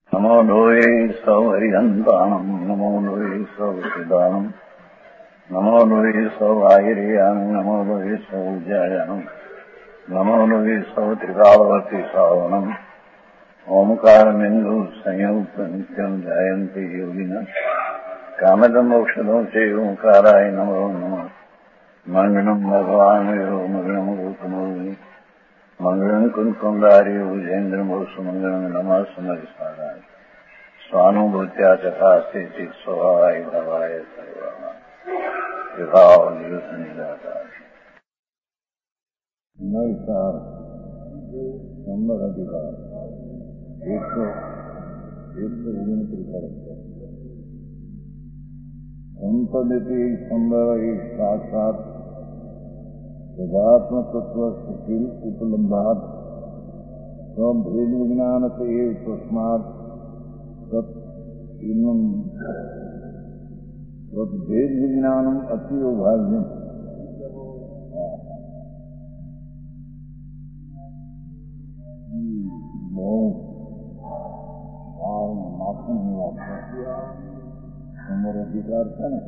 नमो लोये सौहरिहन्ताणम् नमो लोये सौहृदानम् नमो लोये सौभागिर्यानम् नमो लोये सौज्यायानम् नमो लोये सौत्रिकावती सावनम् ओंकारमिन्दु संयुक्त नित्यम् जायन्ति योगिनः कामदमोक्षदो च ओंकाराय नमो नमः मंगलम् भगवान् मंगलम् गौतमोनि मंगलम् कुंकुमधारी भुजेन्द्रमो सुमंगलम् नमः समरिसाराय स्वानुभूत्या चकास्ते स्वभावाय भवाय सर्वाः विभाव निदाताय नैसार संबर अधिकार 129 संपदिति संभव साक्षात सदात्म तत्व सुशील उपलम्बात भेद विज्ञान से तस्मात भेद विज्ञानम अतीव भाग्यम माफी नहीं आता તમારો અધિકાર છે ને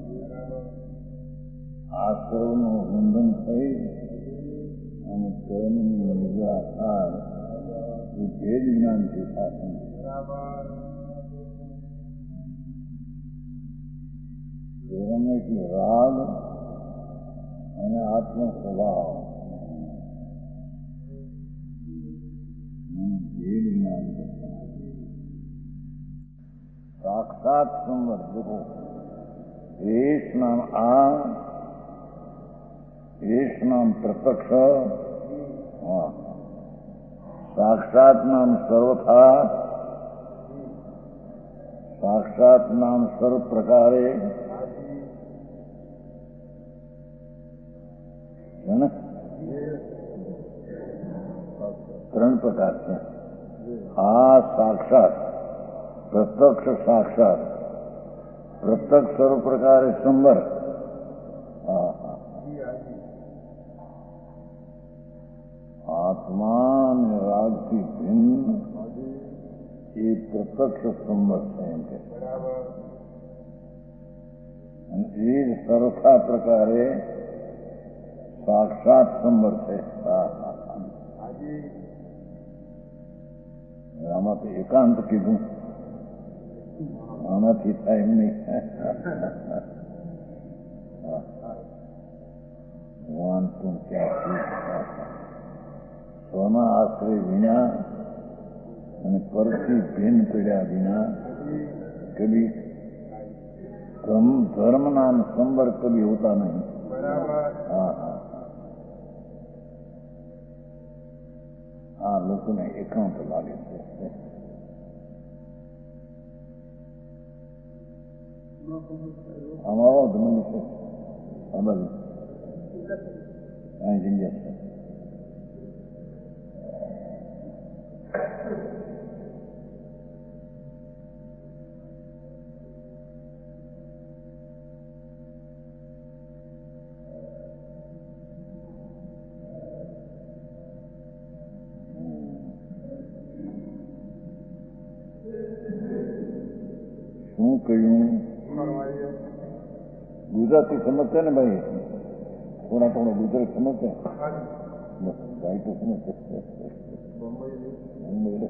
આશ્રવનું બંધન થઈ અને કર્મની નિદ્રા થાય એ ભેદ જ્ઞાનથી થશે. કર્મ એટલે રાગ અને આત્મ સ્વભાવ ભેદ જ્ઞાન साक्षात संवर देखो एष नाम एष नाम प्रत्यक्ष साक्षात नाम सर्वथा साक्षात नाम सर्व प्रकारे है ना 3 प्रकार से साक्षात प्रत्यक्ष साक्षात प्रत्यक्ष सर्व प्रकार संवर आत्मान राग की भिन्न ये प्रत्यक्ष संवर है सर्वथा प्रकारे साक्षात संवर से आमां एकांत कीधुं आनाथी टाइम नहीं है. भगवान तुम क्या सोना आश्रय विना અને પરથી ભિન્ન પડ્યા વિના કभी ધર્મ નામ સંવર કभी होता नहीं. આ લોકોને એકાંત લાગે છે. અમારો ધર્મ છે આ બાજુ અહીં જગ્યા છે. શું કહ્યું? ગુજરાતી સમજશે ને ભાઈ? થોડા ગુજરાત સમજશે ભાઈ તો સમજશે. મુંબઈ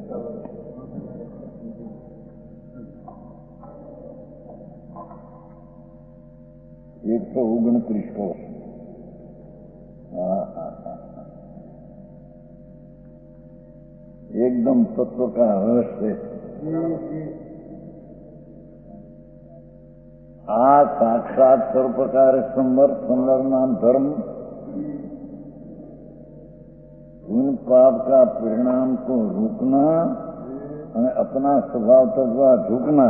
129 કોષ. एकदम तत्व का रहस्य साक्षात सर्व प्रकार संवर नाम धर्म उन पाप का परिणाम को रोकना और अपना स्वभाव तक झुकना.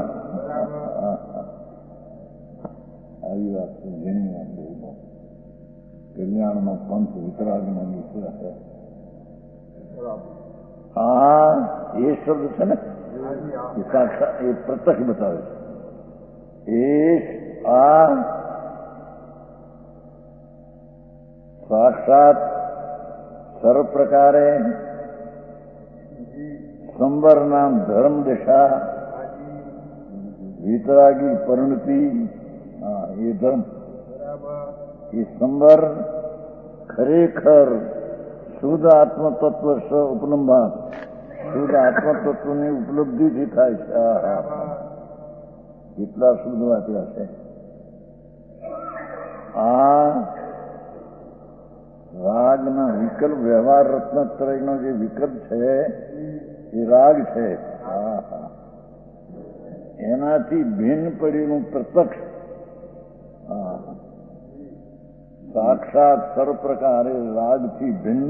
आई बात જેની વાત કલ્યાણમાં પંથ વિતરાગનો વિષય છે. ये शब्द છે ને એ સાક્ષાત એ પ્રત્યક્ષ બતાવે છે. साक्षात सर्व प्रकारे સંબર નામ ધર્મ દશા, વિતરાગી પરિણતિ, એ ધર્મ. એ સંબર ખરેખર શુદ્ધ આત્મતત્વ સ ઉપલંબા, શુદ્ધ આત્મતત્વની ઉપલબ્ધિથી થાય છે. કેટલા શુદ્ધ વાંચ્યા છે. આ રાગના વિકલ્પ, વ્યવહાર રત્નત્રયનો જે વિકલ્પ છે એ રાગ છે. એનાથી ભિન્ન પડેલું પ્રત્યક્ષ, સાક્ષાત સર્વ પ્રકારે રાગથી ભિન્ન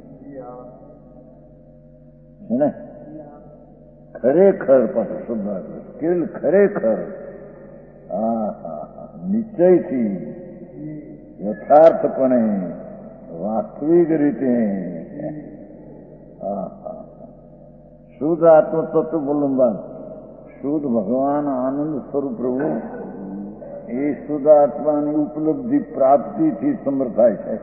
ને ખરેખર પાછું શુદ્ધ ખરેખર નિશ્ચયથી યથાર્થપણે વાસ્તવિક રીતે શુદ્ધ આત્મતત્વ બોલંબા, શુદ્ધ ભગવાન આનંદ સ્વરૂપ પ્રભુ, એ શુદ્ધ આત્માની ઉપલબ્ધિ પ્રાપ્તિથી સમર્થ થાય છે.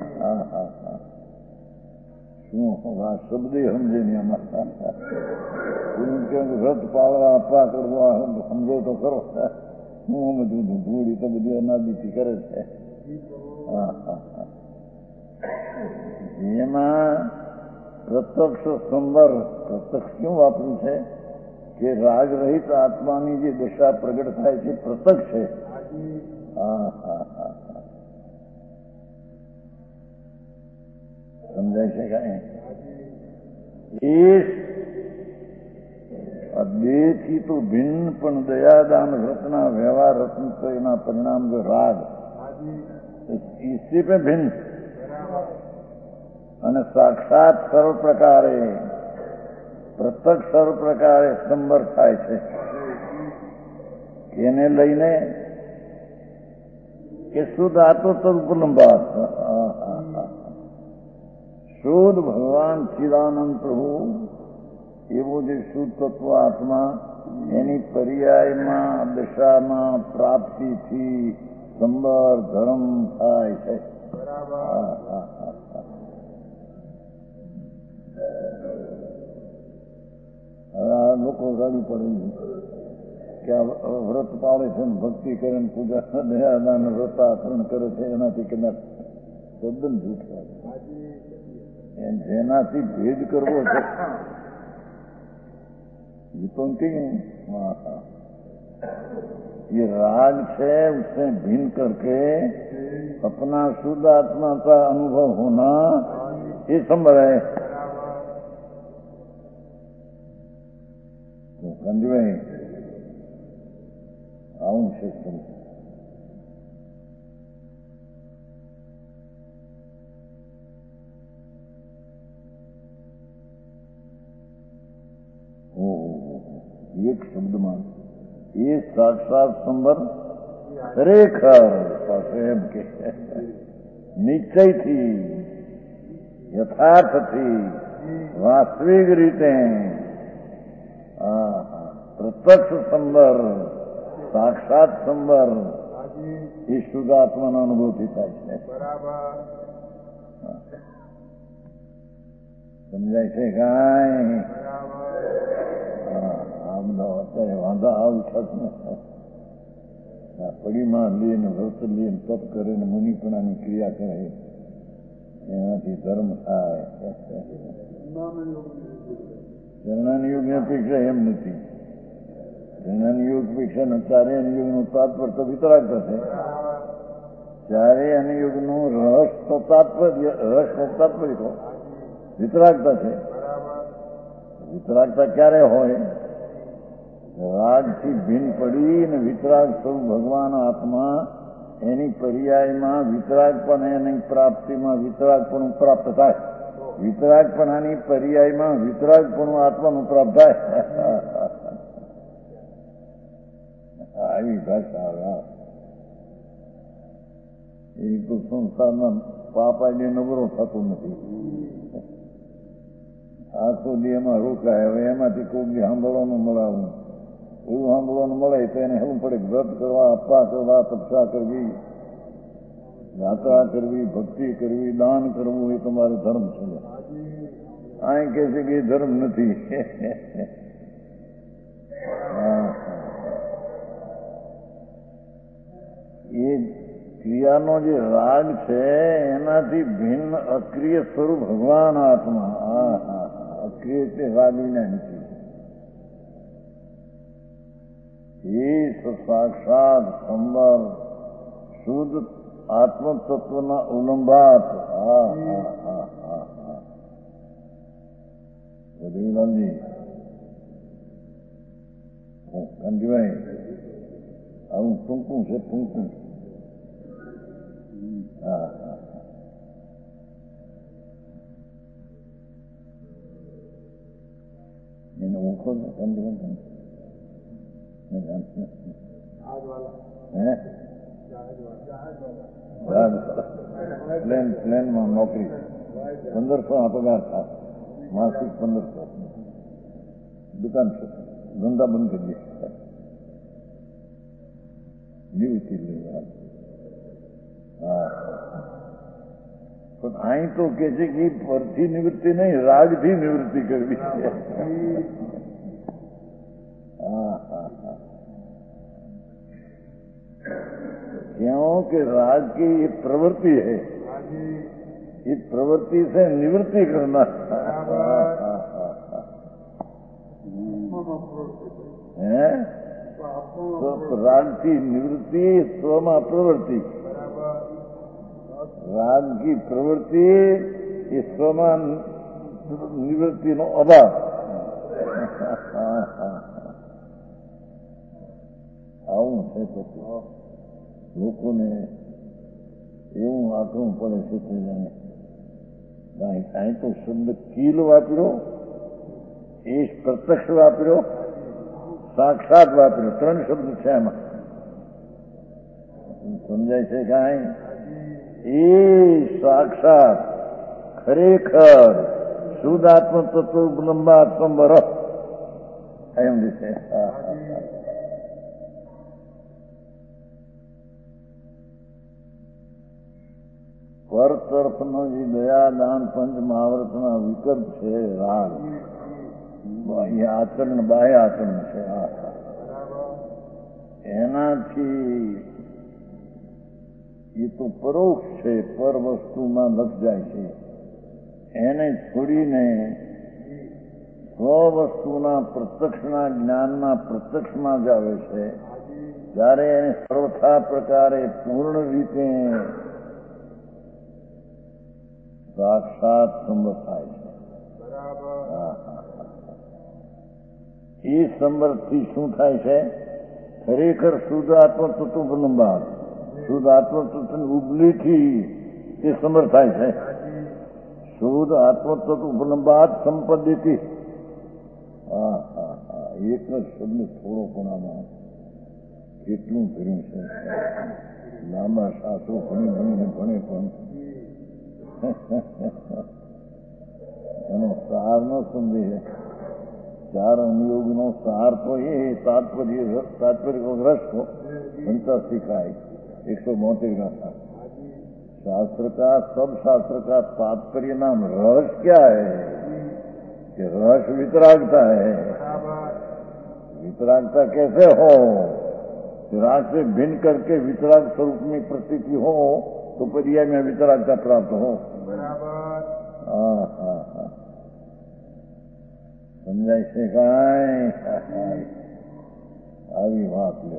શું આ શબ્દ સમજે નહીં અમારા. વ્રત પાળવા, આપવા કરવા સમજો તો ખરો. હું બધું ધૂળી તો બધી અનાદિથી કરે છે. એમાં પ્રત્યક્ષ સંબર, પ્રત્યક્ષ શું વાપર્યું છે કે રાગ રહિત આત્માની જે દશા પ્રગટ થાય છે પ્રત્યક્ષ છે. સમજાય છે કાંઈ? એ દેહથી તો ભિન્ન પણ દયાદાન વ્રતના વ્યવહાર રત્ન એના પરિણામ જો રાગ, इससे पे भिन्न અને સાક્ષાત સર્વ પ્રકારે પ્રત્યક્ષ સર્વ પ્રકારે સંબર થાય છે. એને લઈને કે શુદ્ધ આત્મતત્વ ઉપલંબાત, શુદ્ધ ભગવાન ચિદાનંદ પ્રભુ એવો જે શુદ્ધ તત્વ આત્મા એની પર્યાયમાં દશામાં પ્રાપ્તિથી સંબર ધર્મ થાય છે. હવે આ લોકો રડવું પડે કે આ વ્રત પાળે છે ને ભક્તિ કરે ને પૂજા દયાદાન વ્રત આચરણ કરે છે, એનાથી કદાચ તદ્દન જૂઠ લાગે. જેનાથી ભેદ કરવો છે ये तो उनके ये राग है, उससे भिन्न करके अपना शुद्ध आत्मा का अनुभव होना ये संभव है. तो समझे आऊं से એક શબ્દમાં એ સાક્ષાત સંબર ખરેખર પાસે એમ કે નિશ્ચયથી યથાર્થથી વાસ્તવિક રીતે પ્રત્યક્ષ સંબર, સાક્ષાત સંબર એ શુદ્ધાત્માનો અનુભવથી થાય છે. સમજાય છે કાંઈ? અત્યારે વાંધા આવ થશે ને પડીમાં લઈને વ્રત લઈને તપ કરીને મુનિપણાની ક્રિયા કરે એનાથી ધર્મ થાય. જર્નાની યુગની અપેક્ષા એમ નથી. જર્નાની યુગ અપેક્ષા ચારે યુગનું તાત્પર્ય તો વિતરાગ થશે. ચારે અને યુગનું રહસ્ય તો તાત્પર્ય તો વિતરાગતા છે. વિતરાગતા ક્યારે હોય? રાગથી ભિન્ન પડી ને વિતરાગ સ્વરૂપ ભગવાન આત્મા એની પર્યાયમાં વિતરાગપણ એની પ્રાપ્તિમાં વિતરાગપણું પ્રાપ્ત થાય. વિતરાગપણાની પર્યાયમાં વિતરાગપણું આત્માનું પ્રાપ્ત થાય. આવી ભાષા આવે. એ તો સંસારમાં પાપ આઈને નબળો થતો નથી. આખો દી એમાં રોકાય. હવે એમાંથી કોઈ બી સાંભળવાનું મળાવું, એવું સાંભળવાનું મળે તો એને શું પડે? વ્રત કરવા, આપવા કરવા, તપસ્યા કરવી, યાત્રા કરવી, ભક્તિ કરવી, દાન કરવું એ તમારે ધર્મ છે. આ કહે છે કે ધર્મ નથી. એ ક્રિયાનો જે રાગ છે એનાથી ભિન્ન અક્રિય સ્વરૂપ ભગવાન આત્મા. અક્રિય એટલે રાગીના નથી. એ સાક્ષાત સંબર શુદ્ધ આત્મતત્વના ઉલંબાત. રઘુલાલજી ગાંધીભાઈ આવું ટૂંકું છે, ટૂંકું. એને ઓળખો છો ગાંધીભાઈ? પ્લેનમાં નોકરી 1500 પગાર થાય, માસિક 1500. દુકાન છે, ધંધા બંધ કરી દે. નિવૃત્તિ લેવા. પણ અહીં તો કે છે કે પરથી નિવૃત્તિ નહીં, રાગથી નિવૃત્તિ કરવી છે. क्योंकि राग की ये प्रवृत्ति है, इस प्रवृत्ति से निवृत्ति करना है. तो राग की निवृत्ति स्वमा प्रवृत्ति, राग की प्रवृत्ति ये स्वमा निवृत्ति नो अभाव. આવું છે તો લોકોને એવું આકરું પડે છે કે અહીં તો શબ્દ કીલ વાપર્યો, એ પ્રત્યક્ષ વાપર્યો, સાક્ષાત વાપર્યો. 3 શબ્દ છે એમાં. સમજાય છે કાંઈ? એ સાક્ષાત ખરેખર શુદ્ધ આત્મતત્વ ઉપલંબાત સંબર એમ છે. પર તરફનો જે દયાદાન પંચ મહાવ્રતના વિકલ્પ છે રાગ, આચરણ બાહ્ય આચરણ છે. એનાથી એ તો પરોક્ષ છે, પર વસ્તુમાં લગ જાય છે. એને છોડીને સ્વ વસ્તુના પ્રત્યક્ષના જ્ઞાનના પ્રત્યક્ષમાં જ આવે છે. જ્યારે એને સર્વથા પ્રકારે પૂર્ણ રીતે સાક્ષાત સંબર થાય છે. એ સંબરથી શું થાય છે? ખરેખર શુદ્ધ આત્મતત્વ ઉપલંબાત, શુદ્ધ આત્મતત્વની ઉપલીથી એ સંબર થાય છે. શુદ્ધ આત્મતત્વ ઉપલંબાત સંપદ્ધિતિ. એક જ શબ્દ થોડો પણ આમાં કેટલું કર્યું છે. લાંબા શાસ્ત્રો ભણીને ભણે પણ એનો સાર ન સમજે. 4 अनुयोगનો सार तो ये तात्पर्य रस को 85 का 172 का था. शास्त्र का, सब शास्त्र का तात्पर्य नाम रहस्य क्या है? कि रहस्य वितरागता है. वितरागता कैसे हो? राग से भिन्न करके वितराग स्वरूप में प्रतीति हो तो पर्याय में वितरागता प्राप्त हो. समझाई से कांई આવી વાત લે.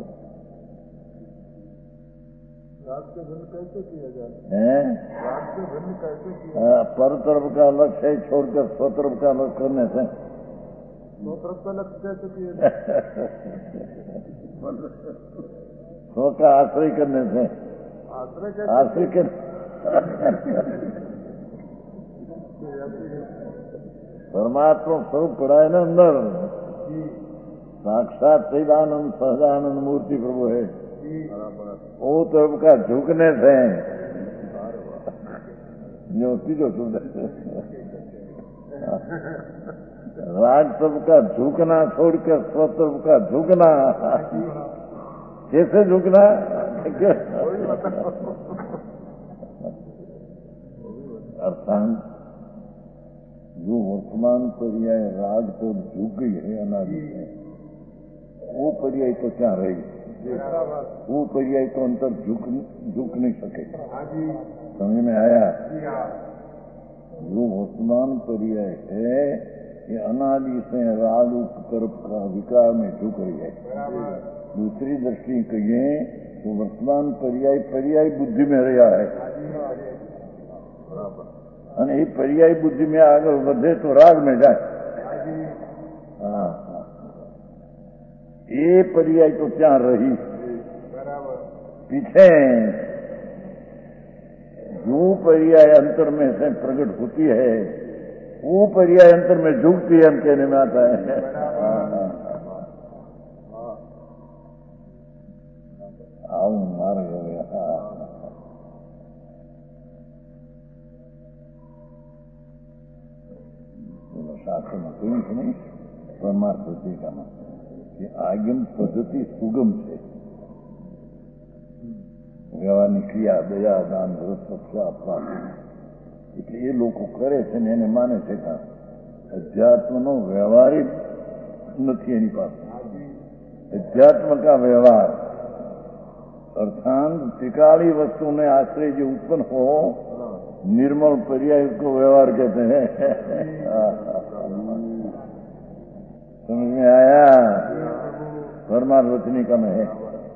राग से भिन्न कैसे किया जाए? राग से भिन्न कैसे किया? पर तरफ का लक्ष्य छोड़कर स्व तरफ का लक्ष्य करने से. स्व तरफ का लक्ष्य कैसे किया जाए? स्व का आश्रय करने से. आश्रय के परमात्मा स्वरूप पड़ा है ना अंदर. साक्षात सच्चिदानंद सहजानंद मूर्ति प्रभु है. वो तरफ का झुकने से जो सीधो सुन राग तरफ का झुकना छोड़कर स्व तरफ का झुकना. कैसे झुकना? अर्थात जो वर्तमान पर्याय राग तो झुक गई है अनादि से, वो पर्याय तो क्या रही, वो पर्याय तो अंतर झुक नहीं सके। समझ में आया? जो वर्तमान पर्याय है ये अनादि से राग उपकर्प का विकार में झुक रही है। दूसरी दृष्टि कहिए तो वर्तमान पर्याय बुद्धि में रहा है અને એ પર્યાય બુદ્ધિ में આગળ વધે તો રાગ में જાય। એ पर्याय तो क्या रही, पीछे जो पर्याय अंतर में से प्रकट होती है वो पर्याय अंतर में झुकती है, हम कहने में आता है। आओ मार्ग हो गया। शास्त्र में कोई नहीं, परमार्थ होती का कि आगम पद्धति सुगम છે। વ્યવહારની ક્રિયા દયા દાન વ્રત તપસ્યા પ્રાપ્તિ એટલે એ લોકો કરે છે ને એને માને છે કે અધ્યાત્મનો વ્યવહારિક નથી એની પાસે। અધ્યાત્મ का व्यवहार अर्थात त्रिकाली वस्तु में आश्रय जो उत्पन्न हो निर्मल पर्याय को व्यवहार कहते हैं। समझ में आया? परमार्थ वचनी का है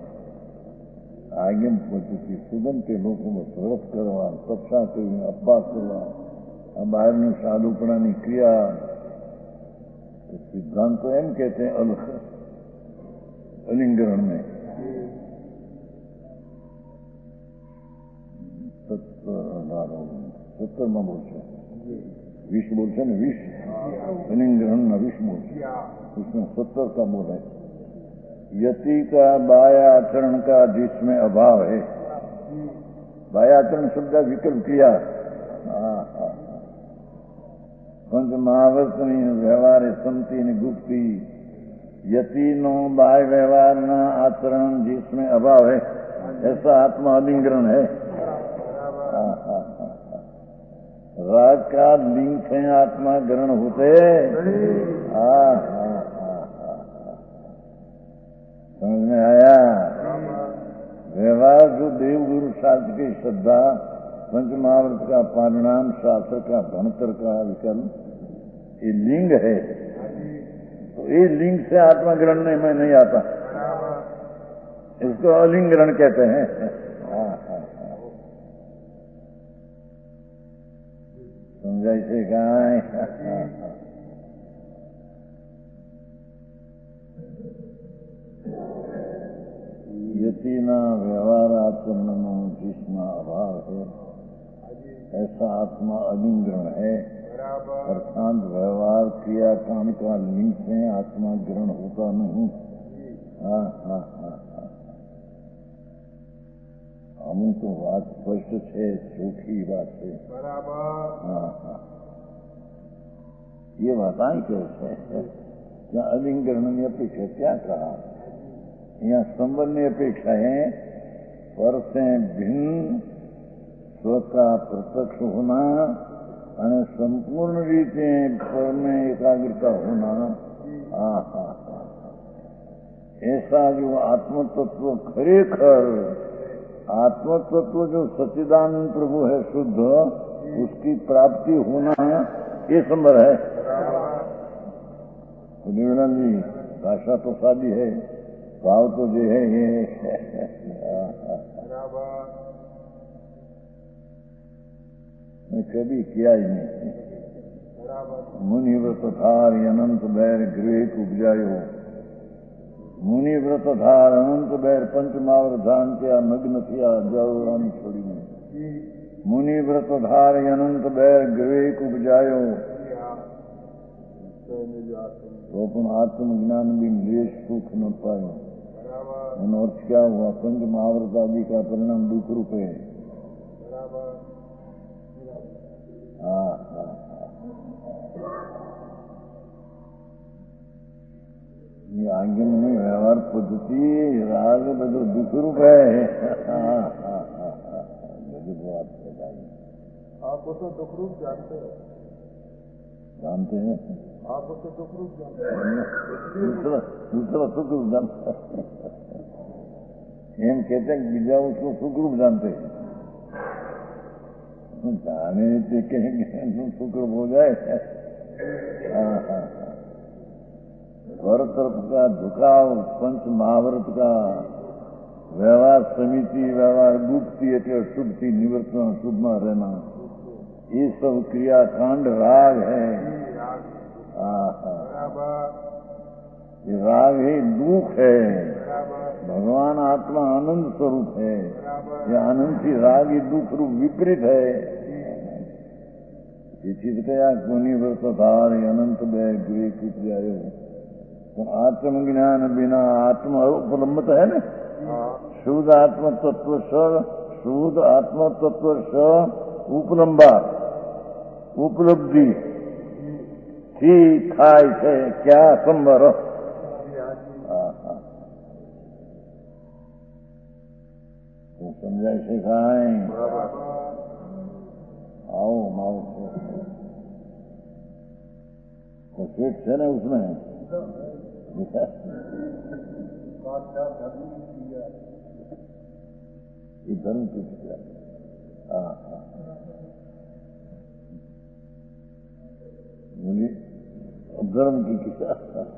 आगम पद्धति सुगम के लोगों में व्रत करवा तपस्या करवी अभ्यास करवा बाहर साधुपणा की क्रिया सिद्धांत तो एम कहते हैं अलिंगरण में 17 में बोलते 20 बोलते ना 20 अलिंगरण न 20 बोलते उसमें 70 का बोल है। यति का बाह्याचरण का जिसमें अभाव है, बाह्याचरण शब्द विकल्प किया। पंच महावर्तनी व्यवहार संति गुप्ति यति नो बाह्य व्यवहार न आचरण जिसमें अभाव है ऐसा आत्मा अलिंगरण है। राग का लिंग से आत्मा ग्रहण होते। समझ में आया? व्यवहार जो देव गुरु शास्त्र की श्रद्धा पंच महाव्रत का परिणाम शास्त्र का भणतर का विकल्प ये लिंग है। तो ये लिंग से आत्मा ग्रहण में नहीं आता, इसको अलिंगरण कहते हैं। समझाई से कहा यति ना व्यवहार आचरण जिसमें अभाव है ऐसा आत्मा अलिंगरण है। अर्थात व्यवहार क्रिया काम का लिंग से आत्मा ग्रहण होता नहीं। अमु तो बात स्पष्ट है, सूखी बात है। ये बताएं कैसे क्या अलिंगरण की अपेक्षा क्या कहा? यहाँ संबंध अपेक्षा है पर से भिन्न स्व का प्रत्यक्ष होना और संपूर्ण रीते पर में एकाग्रता होना। ऐसा जो आत्मतत्व खरेखर आत्मतत्व जो सच्चिदानंद प्रभु है शुद्ध उसकी प्राप्ति होना ये संभव है। निवेदन जी भाषा तो सादी है, भाव तो जो है ये मैं कभी किया ही नहीं। मुनि व्रत धार अनंत बैर गृह उपजायो, मुनि व्रत धार अनंत बैर पंचमावर धान किया नग्न किया जाओ छोड़ी नहीं। मुनि व्रत धार अनंत बैर गृह उपजायो तो अपन आत्मज्ञान भी लेश सुख न पायो। अर्थ क्या हुआ? पंच महाव्रत आदि का परिणाम दुख रूप है। ये आज्ञा में व्यवहार पद्धति राग बदो दुख रूप है। आप वो तो दुख रूप जानते हो। जानते हैं आप उसको सुखरूप जानते दूसरा सुखरूप जानता एम कहते हैं बीजा उसको सुखरूप जानते हैं जाने से कहेंगे सुखरूप हो जाए। वर्तर्प का झुकाव पंच महाव्रत का व्यवहार समिति व्यवहार डूबती એટલે શુદ્ધથી નિવર્તન શુદ્ધમાં રહેना ये सब क्रियाकांड राग है। ये राग ही दुख है। भगवान आत्मा आनंद स्वरूप है। ये आनंद की राग ही दुख रूप विपरीत है। ये चीज कया कोनी वर्षधार अनंत व्यय गुरे कुछ तो आत्मज्ञान बिना आत्मा उपलम्बत है ना। शुद्ध आत्म तत्व शुद्ध आत्म तत्व उपलम्बा उपलब्धि थी थाय છે क्या संबर तो समझाय છે કાંઈ आओ माओ तो पेट है ना उसमें ये धर्म की क्या बोलिए धर्म की क्या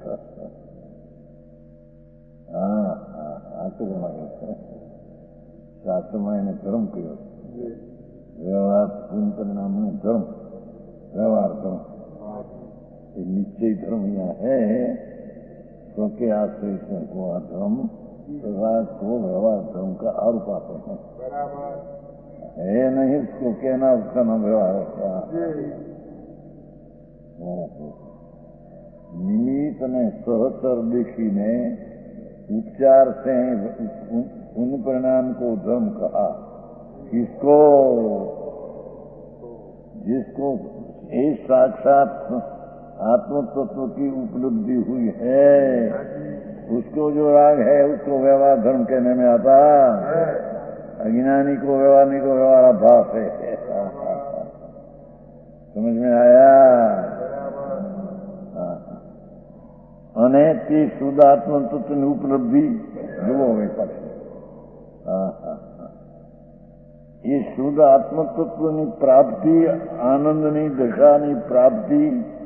શાસ્ત્રમાં એને ધર્મ કહ્યો વ્યવહાર પૂર્ણ પરિણામ में धर्म व्यवहार धर्म ये निश्चय धर्म यहाँ है क्योंकि आश्रय से को धर्म राग को व्यवहार धर्म का आरोप आते हैं है नहीं उसको कहना उसका नाम व्यवहार है। निमित्त ने सहचर देखी ने उपचार से उन परिणाम को धर्म कहा। किसको जिसको एक साक्षात आत्म तत्व की उपलब्धि हुई है उसको जो राग है उसको व्यवहार धर्म कहने में आता। अज्ञानी को व्यवहारिक को व्यवहार अभास है। समझ में आया। અને તે શુદ્ધ આત્મ તત્વની ઉપલબ્ધિ જુઓ હવે પાછું એ શુદ્ધ આત્મ તત્વની પ્રાપ્તિ આનંદની દશાની પ્રાપ્તિ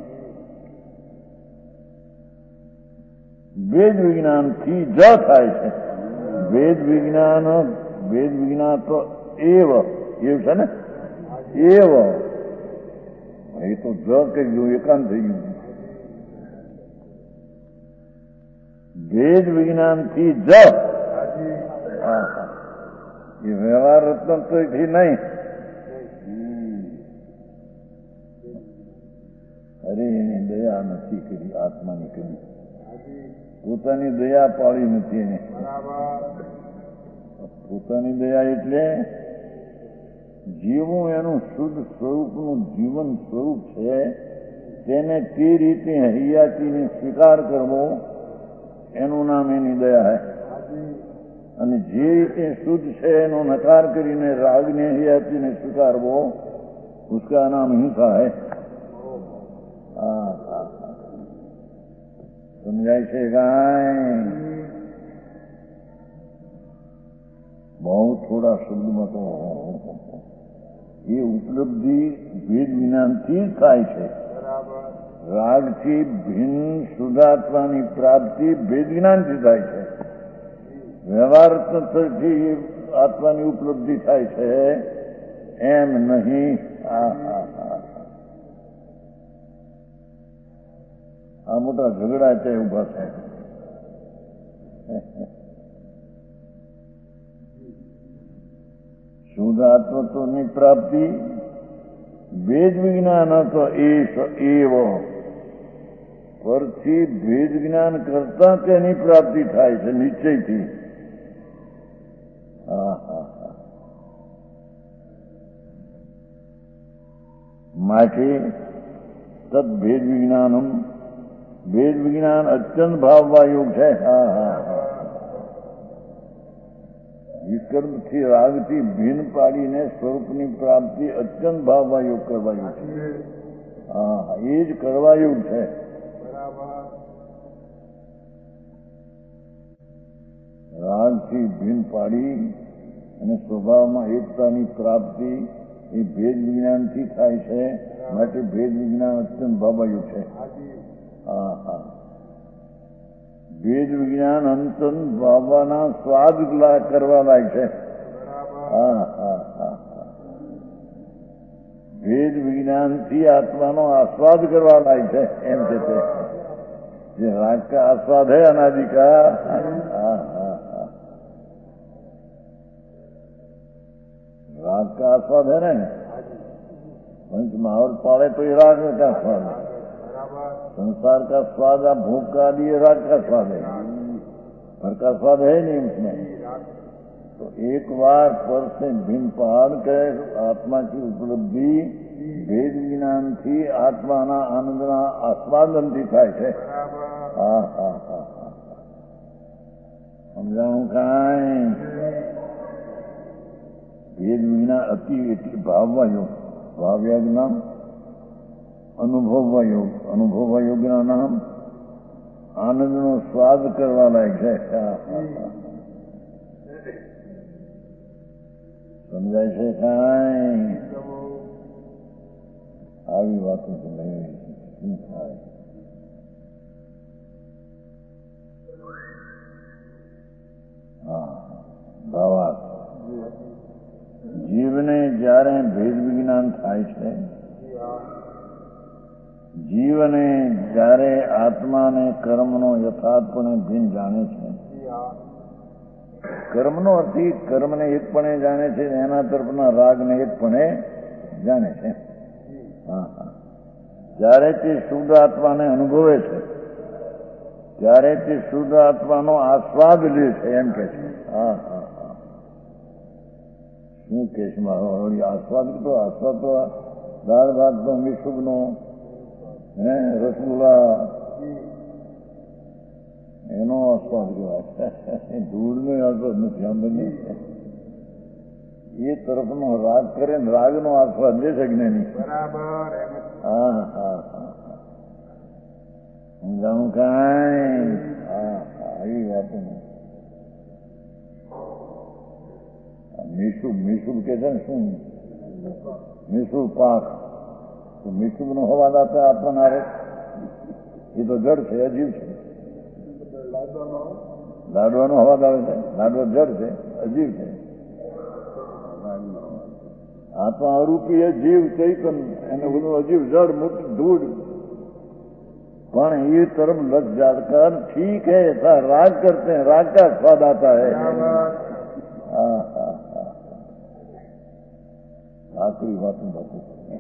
વેદ વિજ્ઞાનથી જ થાય છે। વેદ વિજ્ઞાન તો એવું છે ને એવ એ તો જ કહી દઉં એકાંત થઈ ગયું। વેદ વિજ્ઞાનથી જ એ વ્યવહાર રત્નથી નહીં। અરે એની દયા નથી કરી આત્માની કરી પોતાની દયા પાળી નથી એને। પોતાની દયા એટલે જીવવું એનું શુદ્ધ સ્વરૂપનું જીવન સ્વરૂપ છે તેને તે રીતે હૈયાતીને સ્વીકાર કરવો એનું નામ એની દયા है। અને જે રીતે શુદ્ધ છે એનો નકાર કરીને રાગને હૈયાતીને સ્વીકારવો उसका नाम हिंसा है। समझाय છે કાંઈ બહુ થોડા શબ્દમાં તો એ ઉપલબ્ધિ ભેદ વિજ્ઞાનથી જ થાય છે। રાગથી ભિન્ન શુદ્ધાત્માની પ્રાપ્તિ ભેદ જ્ઞાનથી થાય છે। વ્યવહાર તત્વથી આત્માની ઉપલબ્ધિ થાય છે એમ નહીં। આ મોટા ઝઘડા ત્યાં ઉભા થાય। શુદ્ધ આત્મત્વની પ્રાપ્તિ વેદ વિજ્ઞાન હતો એવ પરથી ભેદ જ્ઞાન કરતા તેની પ્રાપ્તિ થાય છે નિશ્ચયથી। માટે તદ્ભેદ વિજ્ઞાનમ વેદ વિજ્ઞાન અત્યંત ભાવવા યોગ છે। વિકર્મથી રાગથી ભિન્ન પાડીને સ્વરૂપની પ્રાપ્તિ અત્યંત ભાવવા યોગ કરવા યોગ છે। હા, એ જ કડવાયુગ છે. બરાબર. રાગથી ભીન પાડી અને સ્વભાવમાં એકતાની પ્રાપ્તિ એ ભેદ વિજ્ઞાનથી થાય છે. માટે ભેદ વિજ્ઞાન અત્યંત બાબાયું છે. હા હા, ભેદ વિજ્ઞાન અંતંત બાબાના સ્વાદ કરવા લાયક છે. હા હા હા, ભેદ વિજ્ઞાનથી આત્માનો આસ્વાદ કરવા લાયક છે. એમ કે છે જે રાગ કા आस्वाद है अनादि का. राग का आस्वाद है ना, पंच महावर पाले तो ये राग का स्वाद है. संसार का स्वाद आप भूख का लिए राग का स्वाद है, पर का स्वाद है नहीं उसमें. तो एक बार पर से भिन्न पहाड़ कर आत्मा की उपलब्धि भेद विज्ञान थी आत्माना आनंदना आस्वादनથી થાય છે. હા હા હા, સમજાણું કાંઈ? ભેદ વિજ્ઞાન અતિ એટલે ભાવવા યોગ, ભાવયાગ નામ અનુભવવા યોગ, અનુભવવા યોગના નામ આનંદનો સ્વાદ કરવા લાયક છે. સમજાય છે કાંઈ? આવી વાતો તો નહીં શું થાય? હા, ભાવાર્થ જીવને જ્યારે ભેદ વિજ્ઞાન થાય છે, જીવને જ્યારે આત્માને કર્મનો યથાર્થપણે ભિન્ન જાણે છે, કર્મનો અર્થ કર્મને એકપણે જાણે છે, એના તરફના રાગને એકપણે જાણે છે. હા હા, જ્યારે તે શુદ્ધ આત્માને અનુભવે છે ત્યારે તે શુદ્ધ આત્માનો આસ્વાદ લે છે. એમ કે છે. હા હા હા, શું કે છે મારો આસ્વાદ? તો આસ્વાદ તો દાળ ભાતનો, મિશુબનો, રસગુલ્લા એનો આસ્વાદ કહેવાય. ધૂળનો આસ્વાદ નથી. આમ બંને એ તરફનો રાગ કરે ને રાગનો આસ્વાદ લે છે જ્ઞાની. બરાબર. હા હા હા, સમજાણું કાંઈ? હા હા, એવી વાતો મીસુબ કે છે ને, શું મીસુબ પાક, તો મીસુબ નો હવાદ આપે આપણને આરે? એ તો જડ છે, અજીવ છે. લાડવાનો હવાદ આવે છે, લાડવો જડ છે, અજીવ છે. આત્મા અરૂપી જીવ ચૈતન, એને બધું અજીવ જડ મોટી ધૂળ. પણ ये तरफ लग जाकर ठीक है, ऐसा राग करते हैं, राग का स्वाद आता है. आखिरी बात बात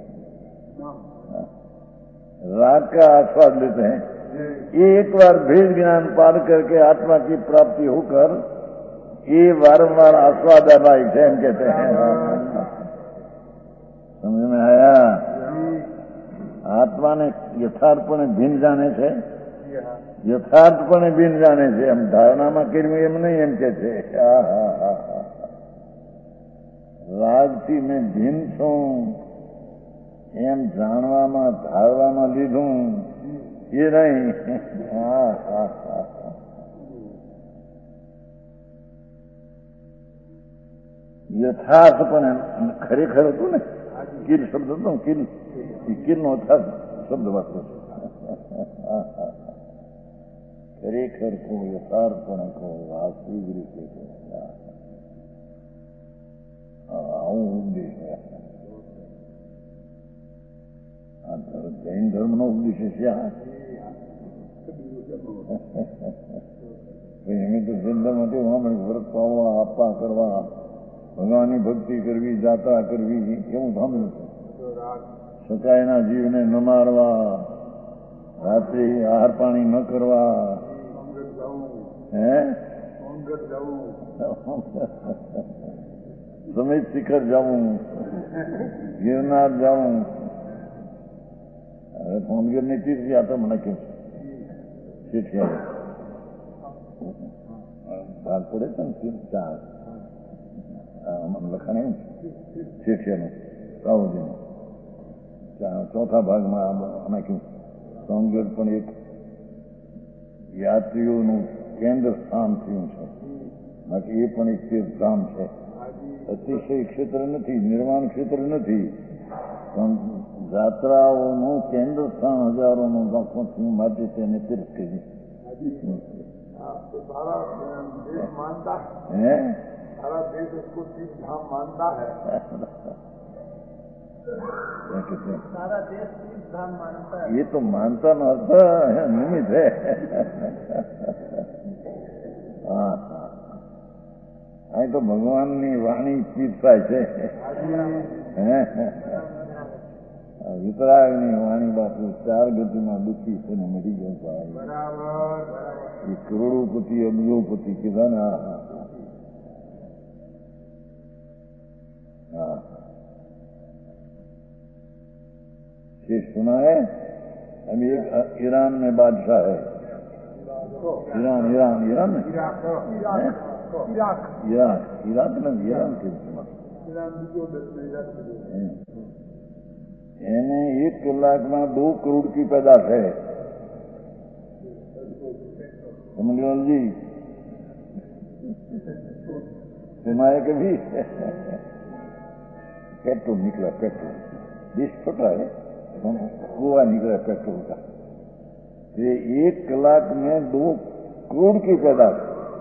राग का आस्वाद लेते हैं. ये एक बार भेद ज्ञान पार करके आत्मा की प्राप्ति होकर ये वारंवार आस्वाद लायक है. हम कहते हैं. समझ में आया? આત્માને યથાર્થપણે ભિન્ન જાણે છે, યથાર્થપણે ભિન્ન જાણે છે. એમ ધારણામાં કર્યું એમ નહીં, એમ કે છે. હા હા હા હા, રાગથી મેં ભિન્ન છું એમ જાણવામાં ધારવામાં લીધું એ નહીં. હા હા હા, યથાર્થપણે ખરેખર હતું ને, કિલ શબ્દ હતો, કિલ કિલનો શબ્દ વાપરો છે. ખરેખર કહો, યથાર્થપણે કહો, વાસ્તવિક રીતે કહો. આવું ઉપદેશ આ જૈન ધર્મનો ઉપદેશ છે. એમ તો જૈન ધર્મ હમણાં વ્રત પાવવા, આપવા કરવા, ભગવાનની ભક્તિ કરવી, જાત્રા કરવી, એવું સાંભળ્યું છે. સકાયના જીવને ન મારવા, રાત્રે આહાર પાણી ન કરવા, સમેત શિખર જવું, ગિરનાર જવું. હવે સોનગીરની તીર્થયાત્રા મને કેમ છે ભાગ પડે છે ને તીર્થ મને લખાણ એવું શેઠિયાનું રાહુજીનું. ચોથા ભાગમાં નાખ્યું સોંગેર પણ એક યાત્રીઓનું કેન્દ્ર સ્થાન થયું છે, બાકી એ પણ એક તીર્થધામ છે. અતિશય ક્ષેત્ર નથી, નિર્માણ ક્ષેત્ર નથી, પણ જાત્રાઓનું કેન્દ્ર સ્થાન હજારોનું લાખો થયું માટે તેને તીર્થ કહ્યું. सारा देश मानता है, सारा देश उसको तीर्थ धाम मानता है. सारा देश तीर्थ धाम मानता है. ये तो मानता न होता है, निमित्त है. हाँ, અહીં તો ભગવાનની વાણી પીરસાય છે. વિતરાગની વાણી બાપુ 4 ગતિમાં દુઃખી છે ને મરી ગયો. એ કરોડોપતિ અબજોપતિ કીધા ને. हाँ, शेष सुना है. अभी एक ईरान में बादशाह है. ईरान ईरान ईरान में इराक में ईरान के એને 1 કલાકમાં 2 કરોડ की पैदाश है. समझ जी, सुना है कभी? पेट्रोल निकला, पेट्रोल देश छोटा है, कुआ निकला पेट्रोल का. ये 1 कलाक में 2 करोड़ की पैदाश,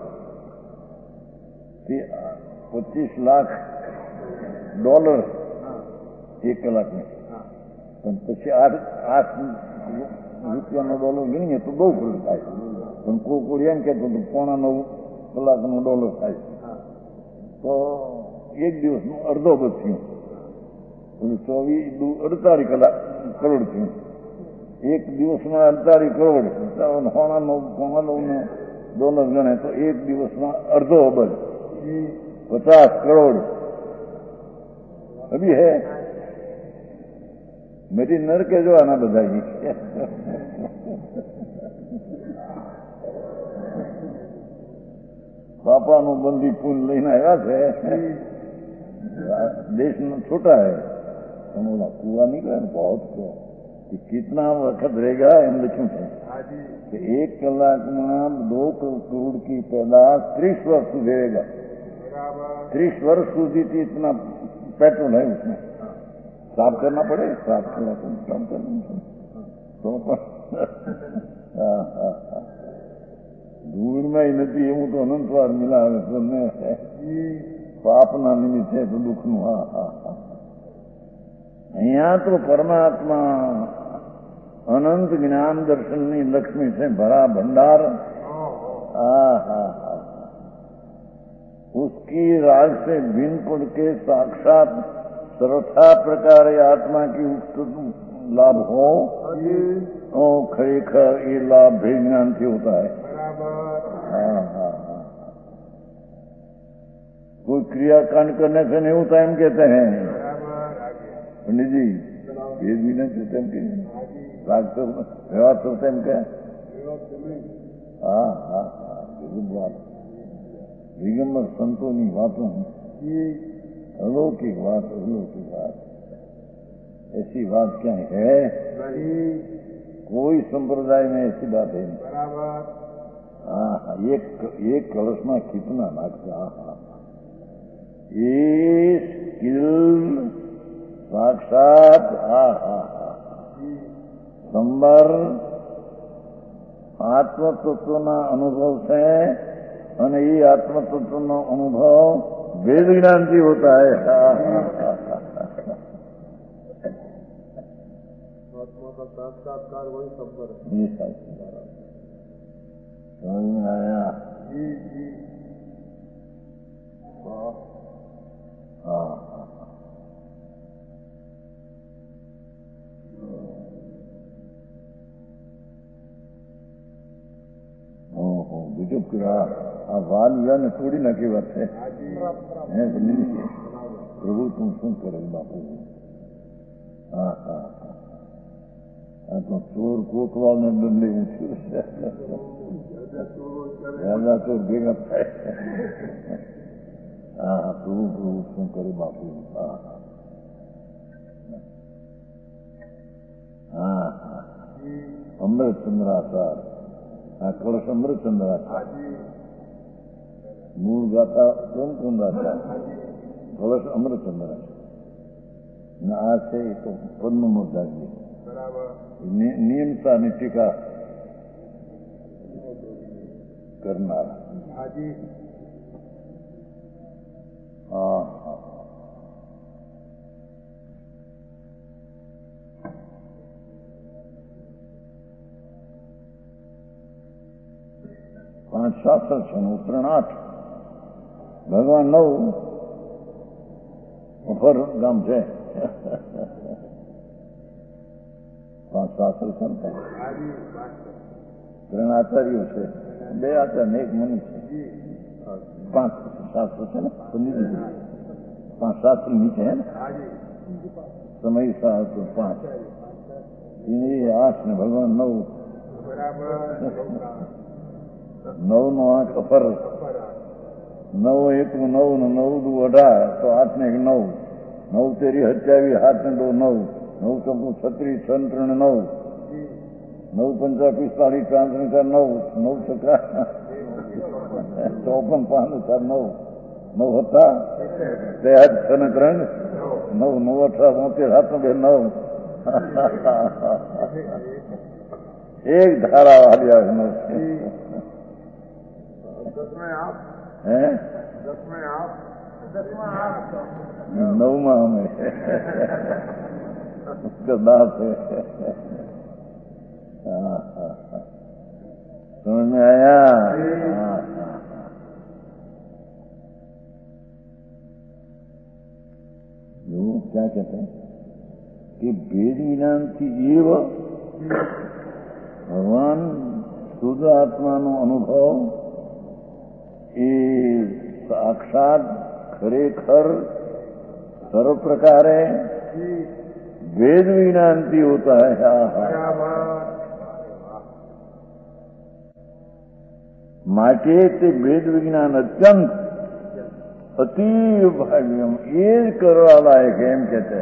25 लाख डॉलर 1 કલાક में. પણ પછી 8 રૂપિયાનો ડોલર ગણીએ તો 2 કરોડ થાય. પણ કોઈ એમ કહેતો તો 8.9 કલાકનો ડોલર થાય, તો 1 દિવસનું અડધો બધ થયું. 48 કરોડ થયું. 1 દિવસમાં 48 કરોડ, 8.9 ડોલર ગણે તો 1 દિવસમાં અડધો અબજ, 50 કરોડ. અભી હે मेरी नरके जो आना बताइए. बापाનું બંધી પૂન લઈને આવ્યા છે. देश छोटा है, बोला कुआ निकला बहुत को कितना वक्त रहेगा. એમ લખ્યું છે कि 1 કલાકમાં 2 करोड़ की पैदाश 30 वर्ष સુધી रहेगा. 30 वर्ष સુધી इतना पेट्रोल है उसमें. साफ करना पड़े, साफ करना काम करना तो धूल में ही नहीं. એવું તો અનંતવાર મિલાવે તમને પાપના નિમિત્તે તો દુઃખનું. હા હા હા, અહીંયા તો પરમાત્મા અનંત જ્ઞાન દર્શનની લક્ષ્મી છે, ભરા ભંડાર. હા હા હા, उसकी राज से भिन्न पड़ के साक्षात सर्वथा प्रकार आत्मा की लाभ हो, खरेखर ये लाभ भेद ज्ञान से होता है. हाँ हाँ हाँ, कोई क्रियाकांड करने से नहीं होता एम कहते हैं पंडित जी. भेद भी नहीं कहते एम के व्यवहार करते एम क्या. हाँ हाँ हाँ, जरूर बात. दिगंबर संतों की बातों अलौकिक बात, अलौकिक बात. ऐसी बात क्या है? कोई संप्रदाय में ऐसी बात है नहीं. हाँ, एक कलश में कितना नागता. हाँ, ये स्किल साक्षात. हाँ हाँ हाँ, संबर આત્મતત્વના અનુભવ છે, અને એ આત્મતત્વનો અનુભવ वेद ज्ञान से होता है. आत्मा का साक्षात्कार वही संबर है. समझ में आया? जी जी. हाँ, ओहो गजब करा. આ વાલ વિવાને થોડી નાખી વાત છે. પ્રભુ તું શું કરે બાપુ. હા હા હા, આ તો ચોર કોતવાલને દંડે ઊંચ્યું છે. ચોર ભેગા થાય. હા હા, પ્રભુ પ્રભુ શું કરે બાપુ. હા હા, हाँ अमृत चंद्राचार कलश अमृत चंद्राचार मूल गाथा कौन चंद्राचार कलश अमृत चंद्राचार न आज से तो पद्म मुद्दा की नियमता टीका करना हाँ हाँ 5 શાસ્ત્ર છે ઉત્તરાયણ 8 ભગવાન 9 ઉપર ગામ છે 5 શાસ્ત્ર છે ને 3 આચાર્યો છે 2 આચાર્ય એક મુનિ છે 5 શાસ્ત્ર છે ને 5 શાસ્ત્ર નીચે હે ને સમય શાસ્ત્ર 5 એ 8 ને ભગવાન 9 9 નો 8 અપર 9 1 9 ને 9 2 18 તો 8 ને 1 9 9 તેરી 27 7 ને 2 9 9 ચોકું 36 6 3 9 9 પંચા 45 5 9 9 છકા 54 5 9 9 હતા 8 6 ને 3 9 9 18 72 7 ને 9 એક ધારા વાળી આવે है 9 में हमें उसका दांत है समझ में आया जो क्या कहते हैं कि वेद विज्ञान थी एवं भगवान शुद्ध आत्मा नो अनुभव એ સાક્ષાત ખરેખર સર્વ પ્રકારે વેદ વિજ્ઞાનથી હોતા है માટે તે વેદ વિજ્ઞાન અત્યંત અતિવ ભાગ્યમ એ જ કરવા લાયક એમ કે છે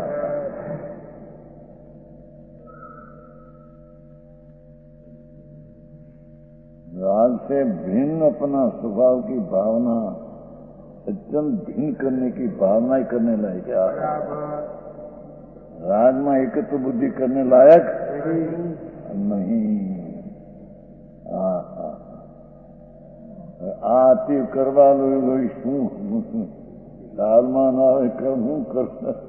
राग से भिन्न अपना स्वभाव की भावना अत्यंत भिन्न करने की भावना ही करने लायक है राग में एकत्व बुद्धि करने लायक नहीं आती करवा लो शू साल में ना करવું कर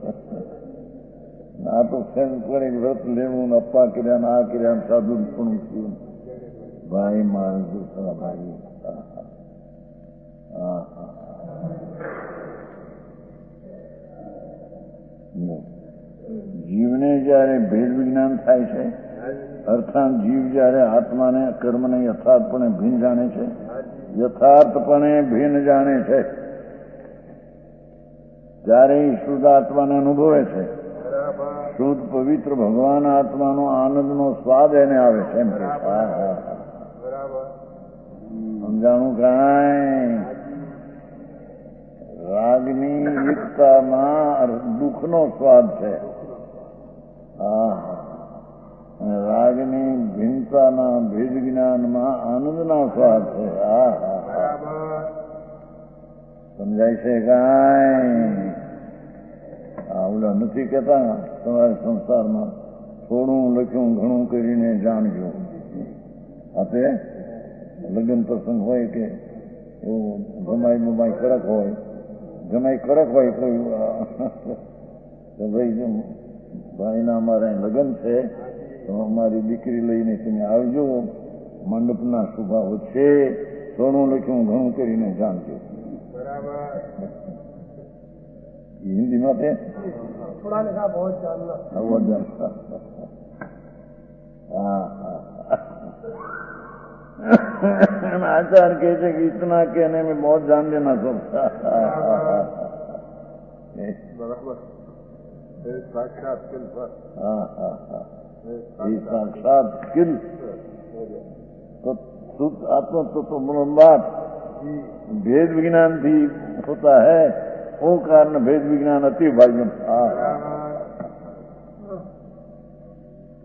ना तो सेंस पर एक व्रत लेવું अप्पा કર્યા આ કર્યા સાધુ પણ થયું भाई मार दूसरा भाई જીવને જયારે ભેદ વિજ્ઞાન થાય છે અર્થાત જીવ જયારે આત્માને કર્મને યથાર્થપણે ભિન્ન જાણે છે યથાર્થપણે ભિન્ન જાણે છે ત્યારે શુદ્ધ આત્માને અનુભવે છે શુદ્ધ પવિત્ર ભગવાન આત્માનો આનંદનો સ્વાદ એને આવે છે એમ કે સમજાણું કાંઈ રાગની એકતામાં દુઃખનો સ્વાદ છે રાગની ભિન્નતાના ભેદ જ્ઞાનમાં આનંદના સ્વાદ છે સમજાય છે કાંઈ ઓલા નથી કહેતા તમારા સંસારમાં થોડું લખ્યું ઘણું કરીને જાણજો આપે લગ્ન પ્રસંગ હોય કે એવું જમાઈ કડક હોય કોઈ તો ભાઈના અમારા લગ્ન છે તો અમારી દીકરી લઈને તમે આવજો મંડપના સ્વભાવ છે થોડું લખ્યું ઘણું કરીને જાણજો हिंदी में थे थोड़ा लिखा बहुत जानना आचार्य कहते कि इतना कहने में बहुत जान लेना सब बराबर साक्षात स्किल साक्षात स्किल तो शुद्ध आत्मा तो बात भेद विज्ञान भी होता है वो कारण भेद विज्ञान अति भाग्य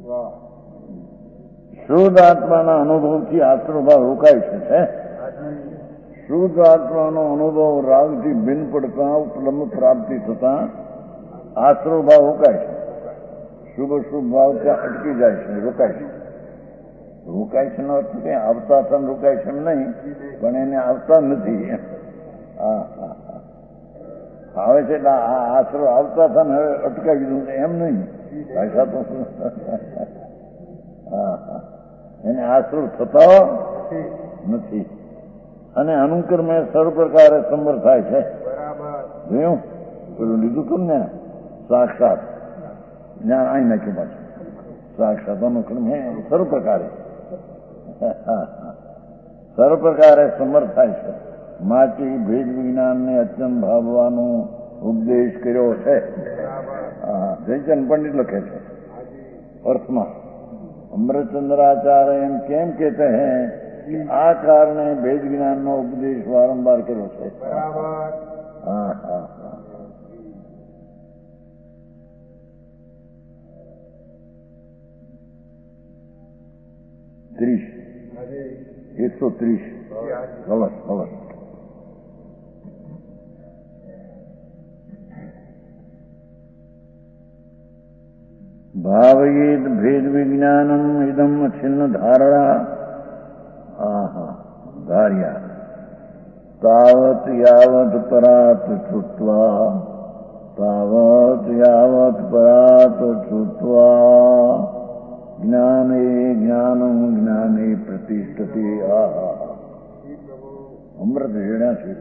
શુદ્ધ આત્માના અનુભવથી આશ્રભાવ રોકાય છે. શુદ્ધ આત્માનો અનુભવ રાગથી ભિન્ન પડતા ઉપલબ્ધ પ્રાપ્તિ થતા આશ્રભાવ રોકાય છે. શુભ શુભ ભાવ ત્યાં અટકી જાય છે, રોકાય છે. રોકાય છે નો અર્થ કે આવતા હતા રોકાય છે એમ નહીં, પણ એને આવતા નથી. આવે છે એટલે આ આશરો આવતા હતા ને હવે અટકાવી દીધું એમ નહીં. ભાષા તો એને આશરો થતા નથી અને અનુક્રમે સર્વ પ્રકારે સમર્થ થાય છે. જોયું પેલું લીધું હતું ને સાક્ષાત જ્ઞાન અહીં નાખ્યું પાછું. સાક્ષાત અનુક્રમે સર્વ પ્રકારે સમર્થ થાય છે. માટે ભેદ વિજ્ઞાનને અત્યંત ભાવવાનો ઉપદેશ કર્યો છે. જયચંદ પંડિત લખે છે અર્થમાં, અમૃતચંદ્રાચાર્ય એમ કેમ કહેતે હૈ कि આ કારણે ભેદ જ્ઞાનનો ઉપદેશ વારંવાર કર્યો છે. હા હા હા. 130 ખબર. ભાવયેદ ભેદ વિજ્ઞાનમ ઇદમ છિન્ન ધારણા ધાર્યા તાવત યાવત પરાત છૂટવા જ્ઞાને જ્ઞાનમ જ્ઞાને પ્રતિષ્ઠતે. અમૃત ઝેડ્યા છે.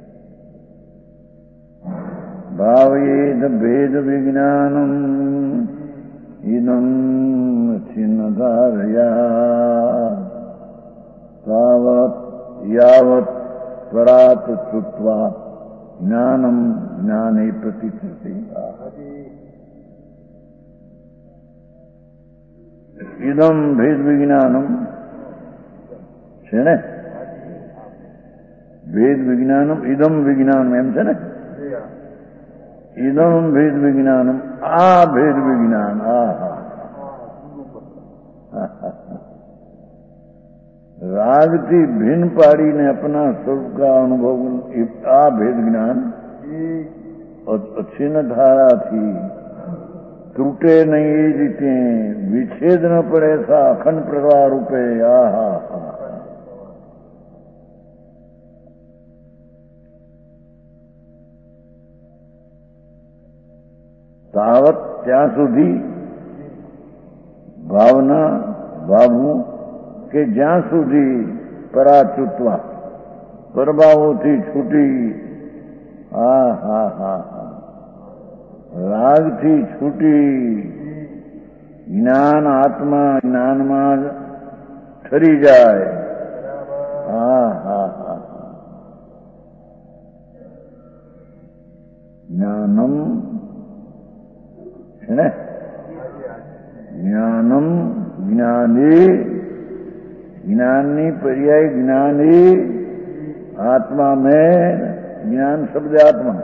ભાવયેદ ભેદ વિજ્ઞાનમ ઇદમ છિન્ન ધારયા તાવત યાવત પરાત છૂટવા જ્ઞાનમ જ્ઞાને પ્રતિષ્ઠતે. ઇદમ ભેદ વિજ્ઞાનમ છે ને, ભેદ વિજ્ઞાનમ ઇદમ વિજ્ઞાન એમ છે ને. ઇદમ ભેદ વિજ્ઞાનમ આ ભેદ વિજ્ઞાન. રાગથી ભિન્ન પાડીને अपना સ્વરૂપ का અનુભવ આ ભેદ જ્ઞાન અચ્છિન્ન ધારાથી તૂટે નહીં એ રીતે વિચ્છેદ ન પડે એસા અખંડ પ્રવાહ રૂપે. તાવત ત્યાં સુધી ભાવના ભાવવું કે જ્યાં સુધી પરાચૂતવા પરભાવોથી છૂટી રાગથી છૂટી જ્ઞાન આત્મા જ્ઞાનમાં ઠરી જાય. જ્ઞાનમ છે ને, જ્ઞાનમ જ્ઞાની જ્ઞાનની પર્યાય જ્ઞાની આત્મા મેં જ્ઞાન શબ્દ આત્મા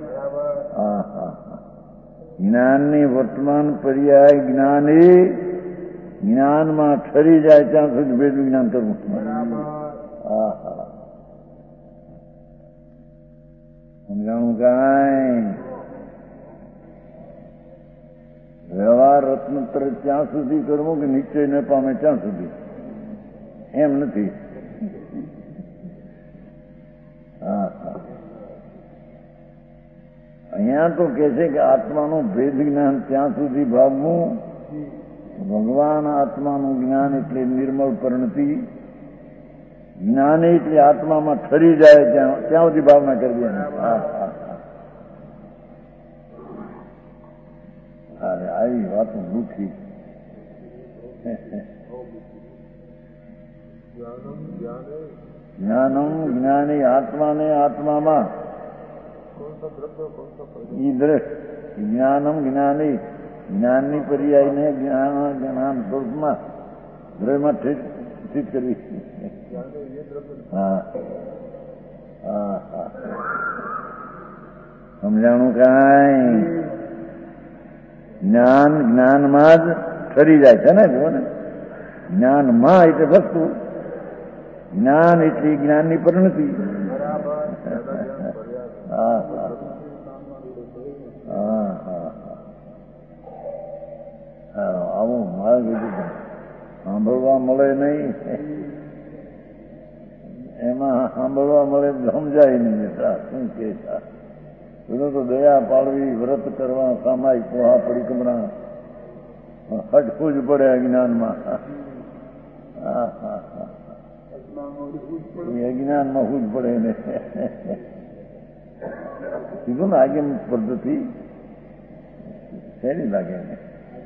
જ્ઞાનની વર્તમાન પર્યાય જ્ઞાની જ્ઞાનમાં ઠરી જાય ત્યાં સુધી ભેદ વિજ્ઞાન કરવું. સમજાણું કાંઈ વ્યવહાર રત્નત્ર ત્યાં સુધી કરવું કે નિશ્ચય ન પામે ત્યાં સુધી એમ નથી. અહીંયા તો કે છે કે આત્માનું ભેદ જ્ઞાન ત્યાં સુધી ભાવવું. ભગવાન આત્માનું જ્ઞાન એટલે નિર્મળ પરિણતિ, જ્ઞાન એટલે આત્મામાં ઠરી જાય ત્યાં સુધી ભાવના કરવી. અરે આવી વાતો દુઃખી. જ્ઞાનમ જ્ઞાની આત્માને આત્મામાં જ્ઞાનમ જ્ઞાની જ્ઞાનની પર્યાયને જ્ઞાન સ્વરૂપમાં દ્રવ્યમાં સ્થિત કરવી. સમજાણું કાંઈ? જ્ઞાન જ્ઞાનમાં જ ઠરી જાય છે ને. જુઓ ને, જ્ઞાનમાં એટલે વસ્તુ, જ્ઞાન એટલે જ્ઞાનની પરિણતિ. હા હા હા હા હા, આવું મારે કીધું સાંભળવા મળે નહીં, એમાં સાંભળવા મળે સમજાય નહીં. શું કે પેલું તો દયા પાડવી, વ્રત કરવા, સામાયિક પોહા પરિક્રમણા, હટવું જ પડે અજ્ઞાનમાં. હા હા હા, અજ્ઞાનમાં હું જ પડે ને. કીધું ને આગેમ પદ્ધતિ શેની લાગે ને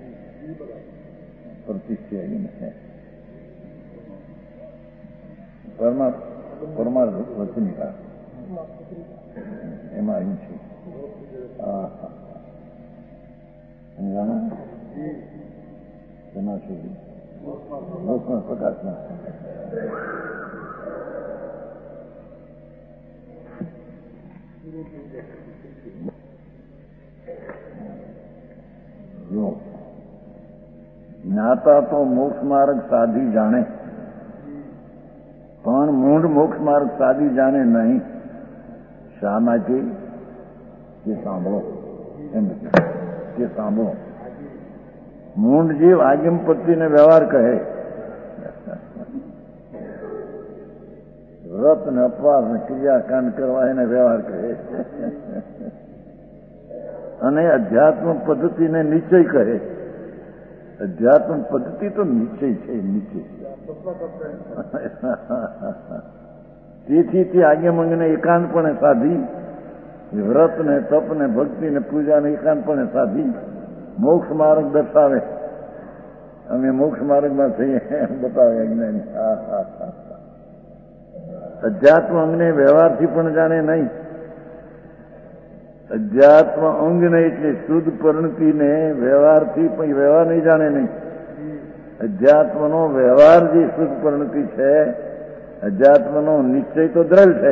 પ્રતિષ્ઠા પરમાર્થ વચની વાત એમાં અહીં છે. હા હા, જાણો એમાં સુધી મોક્ષમાં પ્રકાશમાં જો જ્ઞાતા તો મોક્ષ માર્ગ સાધી જાણે, પણ મૂળ મોક્ષ માર્ગ સાધી જાણે નહીં. શા માટે? કે સાંભળો, એમ કે સાંભળો. મૂળ જીવ આગમ પત્તીને વ્યવહાર કહે, વ્રત ને અપવાસ ને ક્રિયાકાંડ કરવા એને વ્યવહાર કહે, અને અધ્યાત્મ પદ્ધતિને નિશ્ચય કહે. અધ્યાત્મ પદ્ધતિ તો નિશ્ચય છે, નિશ્ચય. તેથી તે આગેમંગને એકાંતપણે સાધી, વ્રત ને તપ ને ભક્તિ ને પૂજા ને એકાંતપણે સાધી મોક્ષ માર્ગ દર્શાવે. અમે મોક્ષ માર્ગમાં થઈએ એમ બતાવે અજ્ઞાની. હા હા હા, અધ્યાત્મ અંગને વ્યવહારથી પણ જાણે નહીં. અધ્યાત્મ અંગને એટલે શુદ્ધ પરિણતિને વ્યવહારથી પણ વ્યવહાર નહીં જાણે નહીં. અધ્યાત્મનો વ્યવહાર જે શુદ્ધ પરિણતિ છે, અધ્યાત્મનો નિશ્ચય તો દ્રઢ છે.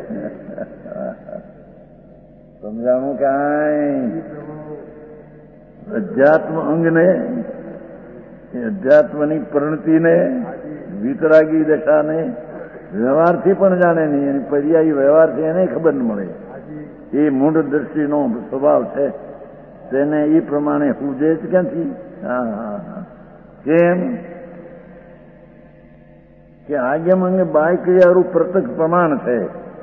સમજાણું કાંઈ? અધ્યાત્મ અંગને, અધ્યાત્મની પરિણતિને, વિતરાગી દશાને વ્યવહારથી પણ જાણે નહીં. એની પર્યાયી વ્યવહારથી એને ખબર ન મળે. એ મૂળ દ્રષ્ટિનો સ્વભાવ છે, તેને એ પ્રમાણે પૂજે જ ક્યાંથી? હા હા હા. કેમ કે આગેમ અંગે બાય ક્રિયારૂપ પ્રત્યક્ષ પ્રમાણ છે.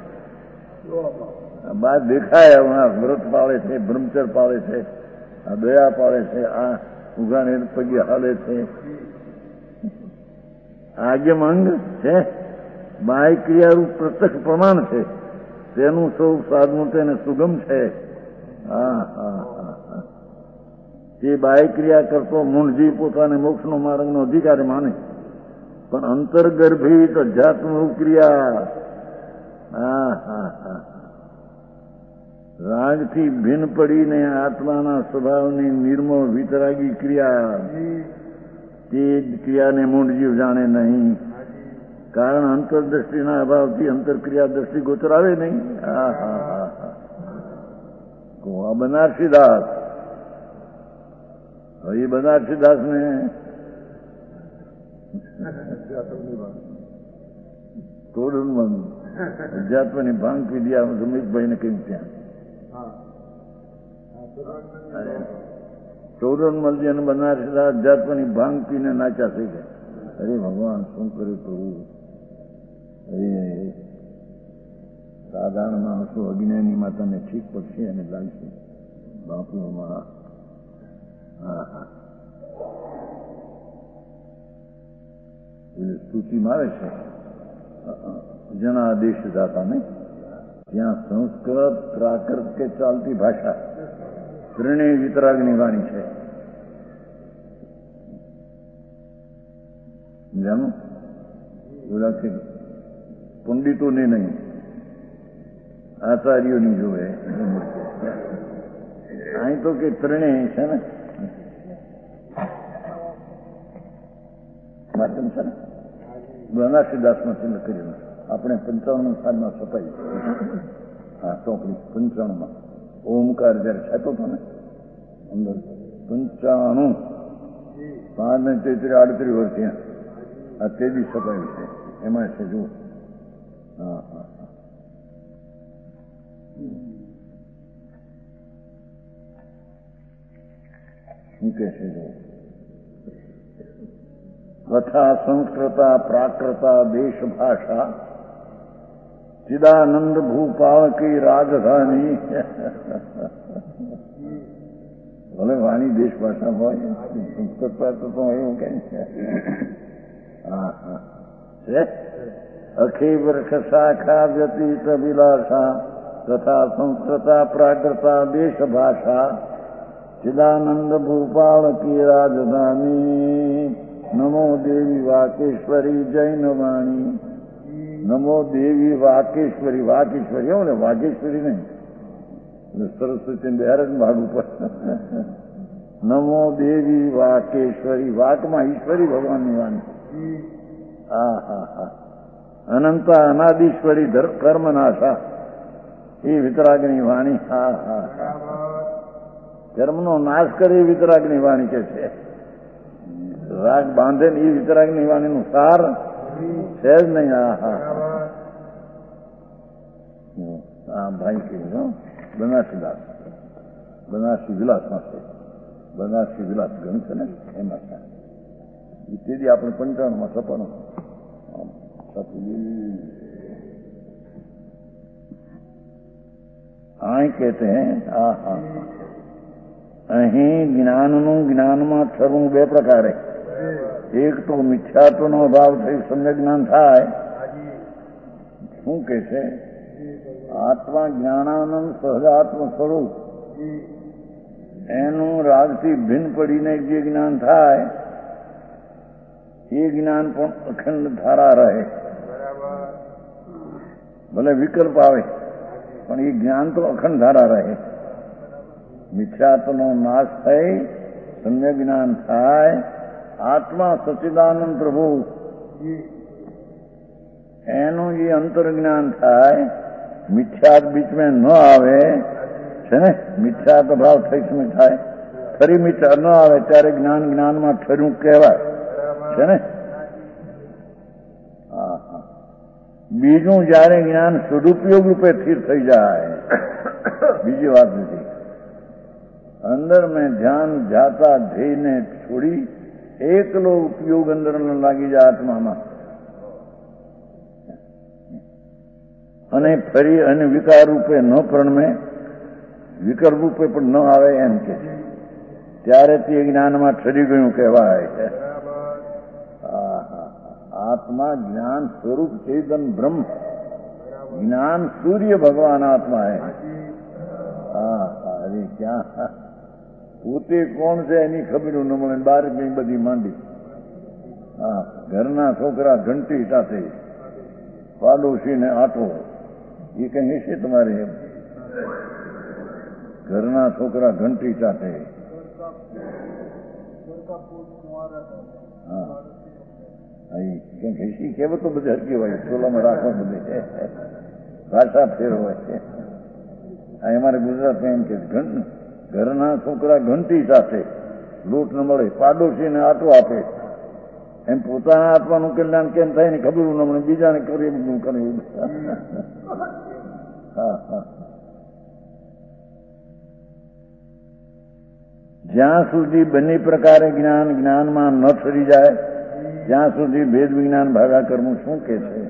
બહાર દેખાય, વ્રત પાળે છે, બ્રહ્મચર પાળે છે, આ દયા પાળે છે, આ ઉઘાડે પગે હાલે છે. આગેમ અંગ છે, બાહ્ય ક્રિયારૂપ પ્રત્યક્ષ પ્રમાણ છે. તેનું સૌ સાધનું તેને સુગમ છે. હા હા હા, તે બાહ્ય ક્રિયા કરતો મૂળજી પોતાને મોક્ષનો માર્ગનો અધિકારી માને, પણ અંતર્ગર્ભિત અધ્યાત્મરૂપ ક્રિયા, હા હા હા, રાગથી ભિન્ન પડીને આત્માના સ્વભાવની નિર્મળ વિતરાગી ક્રિયા, તે જ ક્રિયાને મૂળ જીવ જાણે નહીં. કારણ અંતરદ્રષ્ટિના અભાવથી અંતરક્રિયા દ્રષ્ટિ ગોચર આવે નહીં. હા હા હા હા, આ બનારસીદાસ. હવે બનારસીદાસને તોડું અધ્યાત્મની ભાંગ પીધી આ રમેશભાઈને કહ્યું ત્યાં ચૌરણમલજી અને બનારસીદાસ અધ્યાત્મની ભાંગ પીને નાચ્યા થઈ ગયા. અરે ભગવાન શું કરે પ્રભુ! સાધારણ માણસો અજ્ઞાની માતાને ઠીક પડશે અને લાગશે. બાપુમાં હા હા, સ્તુતિ મારે છે જનાદેશ દાતા ને. ત્યાં સંસ્કૃત, પ્રાકૃત કે ચાલતી ભાષા ત્રણેય વિતરાગની વાણી છે. જાણો બોલા છે પંડિતોને નહીં, આચાર્યોની જોવે. અહીં તો કે ત્રણેય છે ને વાચન છે ને બનારસીદાસમાં લખેલું. આપણે 55 સાલમાં છપાઈ, હા ચોપડી 55માં ઓમકાર જયારે છાપ્યો હતો ને અંદર 95 5 ને 33 38 વર્ષ ત્યાં આ તેજી સપાવી છે એમાં છે જુઓ. હા હા શું કે છે જુઓ. કથા સંસ્કૃતા પ્રાકૃતા દેશ ભાષા ચિદાનંદ ભૂપાલ કી રાજધાની. ભલે વાણી દેશ ભાષા હોય સંસ્કૃત પ્રાકૃત એવું કઈ છે. અખી વૃક્ષ શાખા વ્યતીત વિલાસા તથા સંસ્કૃતા પ્રાકૃતા દેશ ભાષા ચિદાનંદ ભૂપાલ કી રાજધાની. નમો દેવી વાકેશ્વરી જૈન વાણી. નમો દેવી વાકેશ્વરી. વાકેશ્વરી એવું ને વાઘેશ્વરી નહીં, સરસ્વતી બિહાર જ ભાગવું પડે. નમો દેવી વાકેશ્વરી. વાકમાં ઈશ્વરી ભગવાનની વાણી. હા હા હા. અનંતા અનાદીશ્વરી કર્મનાશા એ વિતરાગની વાણી. હા હા હા. કર્મનો નાશ કરે એ વિતરાગની વાણી કે છે. રાગ બાંધે ને એ વિતરાગની વાણીનું સાર છે જ નહીં. હા હા હા ભાઈ કહ્યું બનારસીદાસ, બનારસી વિલાસમાં છે. બનારસી વિલાસ ગણ છે ને એમાં છે. તેથી આપણે 55માં સપાનું અહીં કહેતે હૈ. હા હા અહીં જ્ઞાનનું જ્ઞાનમાં ઠરવું બે પ્રકારે. એક તો મિથ્યાત્વનો ભાવ થઈ સમ્યક જ્ઞાન થાય. શું કે છે? આત્મા જ્ઞાનાનંદ સહજાત્મ સ્વરૂપ એનું રાગથી ભિન્ન પડીને જે જ્ઞાન થાય એ જ્ઞાન પણ અખંડ ધારા રહે. ભલે વિકલ્પ આવે પણ એ જ્ઞાન તો અખંડ ધારા રહે. મિથ્યાત્વનો નાશ થઈ સમ્યક જ્ઞાન થાય. આત્મા સચ્ચિદાનંદ પ્રભુ એનું જે અંતર જ્ઞાન થાય. મિથ્યાત બીચમાં ન આવે છે ને. મિથ્યાત ભાવ થઈ સમય થાય ફરી મિથ્યા ન આવે ત્યારે જ્ઞાન જ્ઞાનમાં ઠર્યું કહેવાય છે ને. હા હા. બીજું જયારે જ્ઞાન સદુપયોગ રૂપે સ્થિર થઈ જાય બીજી વાત નથી. અંદર મેં ધ્યાન જાતા ધ્યેયને છોડી એકલો ઉપયોગ અંદર લાગી જાય આત્મામાં અને ફરી અને વિકાર રૂપે ન પ્રણમે, વિકલ્પ રૂપે પણ ન આવે એમ કે ત્યારે તે જ્ઞાનમાં ઠરી ગયું કહેવાય. આત્મા જ્ઞાન સ્વરૂપ ચેતન બ્રહ્મ. જ્ઞાન સૂર્ય ભગવાન આત્મા હે. હા અરે ક્યાં પોતે કોણ છે એની ખબર ન મળે. બહાર કઈ બધી માંડી. હા ઘરના છોકરા ઘંટી સાથે પાડોશીને આટો એ કઈ હશે તમારે. ઘરના છોકરા ઘંટી સાથે હા કંઈક હસી કહેવતો બધી હરકી હોય. ચોલામાં રાખવા બધી ભાષા ફેર હોય છે. આ અમારે ગુજરાતમાં એમ કે ઘરના છોકરા ઘંટી સાથે લૂંટ ન મળે, પાડોશીને આટો આપે. એમ પોતાના આત્માનું કલ્યાણ કેમ થાય ને ખબર ન મળે, બીજાને કરી કર્યું. હા હા. જ્યાં સુધી બંને પ્રકારે જ્ઞાન જ્ઞાનમાં ન ઠરી જાય ત્યાં સુધી ભેદ વિજ્ઞાન ભાગાકરનું શું કે છે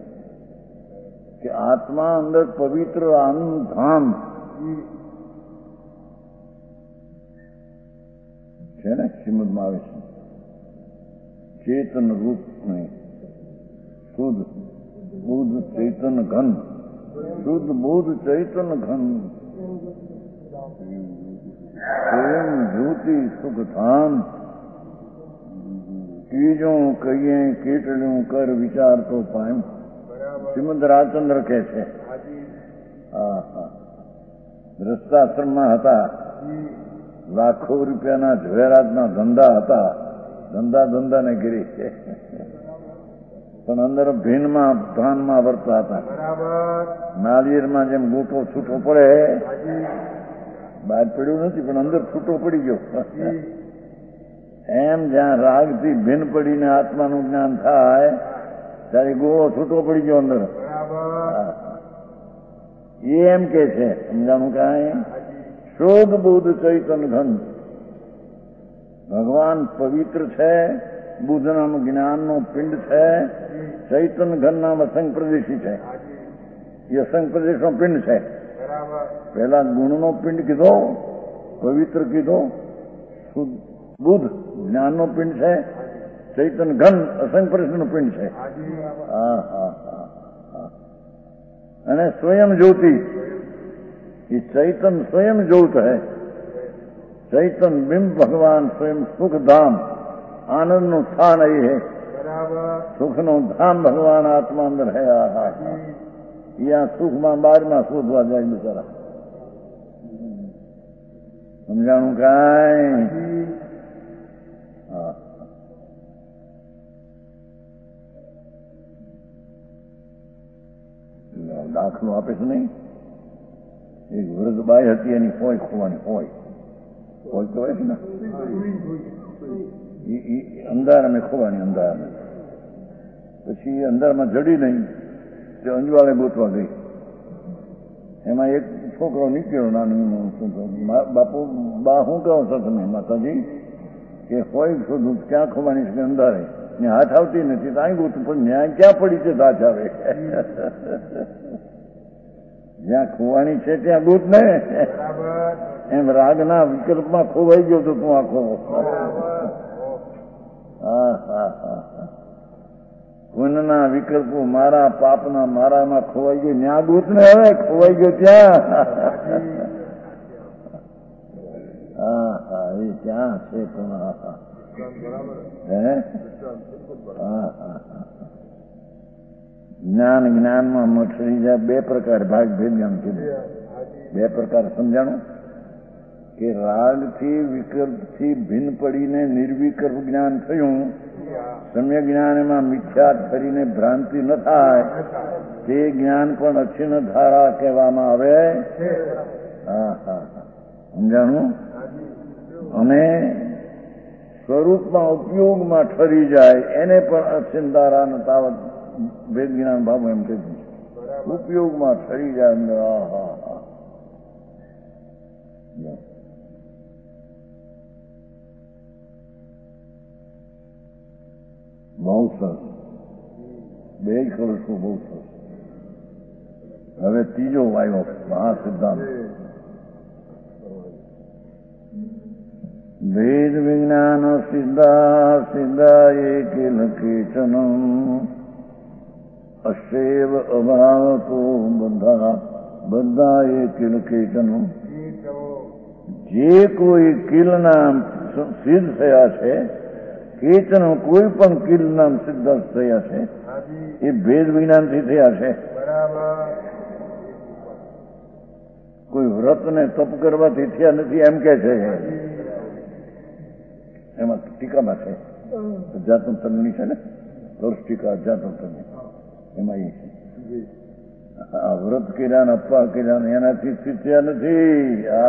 કે આત્મા અંદર પવિત્ર આનંદ ધામ છે ને. શ્રીમદમાં આવે છે ચેતન રૂપ નહીં, શુદ્ધ બુદ્ધ ચૈતન ઘન. શુદ્ધ બુદ્ધ ચૈતન ઘન સ્વયં જ્યોતિ સુખ ધામ. ત્રીજું કહીએ કેટલું કર વિચાર તો પામ. શ્રીમદ રાજચંદ્ર કહે છે. હા હા. ગ્રસ્તાશ્રમમાં હતા, લાખો રૂપિયાના ઝવેરાતના ધંધા હતા. ધંધા ને ગીરી પણ અંદર ભીનમાં ધાનમાં વર્તા હતા. નાળિયેરમાં જેમ ગોટો છૂટો પડે, બહાર પડ્યું નથી પણ અંદર છૂટો પડી ગયો એમ જ્યાં રાગથી ભિન્ન પડીને આત્માનું જ્ઞાન થાય ત્યારે ગોળો છૂટો પડી ગયો અંદર. એ એમ કે છે સમજાણું કાંઈ? શુદ્ધ બુદ્ધ ચૈતન ઘન ભગવાન પવિત્ર છે, બુદ્ધ નામ જ્ઞાનનો પિંડ છે, ચૈતન ઘન નામ અસંગ પ્રદેશી છે. એ અસંગ પ્રદેશનો પિંડ છે. પેલા ગુણનો પિંડ કીધો, પવિત્ર કીધો, શુદ્ધ બુદ્ધ જ્ઞાનનો પિંડ છે, ચૈતન ઘન અસંગ પ્રદેશનો પિંડ છે. અને સ્વયં જ્યોતિ, ये चैतन स्वयं ज्योत है. चैतन बिंब भगवान स्वयं सुख धाम आनंद नो स्थान ये है. सुख नो धाम भगवान आत्मा अंदर है. यहाँ सुख में बार में शोधवा जाए बिचारा. समझाणु कांई? દાખલો આપે છે નહીં? એક વૃદ્ધ બાઈ હતી, એની હોય ખોવાની હોય કહેવાય છે ને, અંધારામાં ખોવાની અંધારામાં. પછી અંધારામાં જડી નહીં, તે અંજવાળે ગોતવા ગઈ. એમાં એક છોકરો નીકળ્યો નાનું. બાપુ બા શું કહો છો તમે માતાજી? કે હોય શોધું ક્યાં ખોવાની છે? અંધારે ને હાથ આવતી નથી તો અહીં ગોતું, પણ ન્યાય ક્યાં પડી છે? હાથ આવે જ્યાં ખોવાની છે ત્યાં ગોત ને. એમ રાગના વિકલ્પમાં ખોવાઈ ગયો તો તું આખો. પુણ્યના વિકલ્પો મારા, પાપના મારામાં ખોવાઈ ગયો. ન્યા ગોત ને, હવે ખોવાઈ ગયો ત્યાં. એ ત્યાં છે પણ જ્ઞાન જ્ઞાનમાં મઠરી જાય. બે પ્રકાર ભાગ ભેદ જ્ઞાન કીધું. બે પ્રકાર સમજાણું કે રાગથી વિકલ્પથી ભિન્ન પડીને નિર્વિકલ્પ જ્ઞાન થયું. સમ્યક જ્ઞાન એમાં મિથ્યા કરીને ભ્રાંતિ ન થાય તે જ્ઞાન પણ અક્ષીણ ધારા કહેવામાં આવે. સમજાણું? અને સ્વરૂપમાં ઉપયોગમાં ઠરી જાય એને પણ અક્ષીણ ધારા તાવત ભેદ જ્ઞાન ભાવ એમ કીધું. ઉપયોગમાં ઠરી જાય અંદર. બહુ સરસ. બે કરું છું, બહુ સરસ. હવે ત્રીજો આવ્યો મહાસિદ્ધાંત. વેદ વિજ્ઞાન સિદ્ધા સિદ્ધા એકેલ કેચનમ અશેવ અભાવતો બધા બધા એકેલ કેચનમ. જે કોઈ કિલ નામ સિદ્ધ થયા છે, કેચન કોઈ પણ કિલ નામ સિદ્ધ થયા છે, એ ભેદ વિજ્ઞાનથી થયા છે. કોઈ વ્રત ને તપ કરવાથી થયા નથી એમ કે છે. એમાં ટીકામાં છે અધ્યાત્મ તરણી છે ને, દોષ ટીકા અધ્યાત્મ તરણી, એમાં એ છે. વ્રત કર્યા ને અપવા કર્યા ને એનાથી થયા નથી.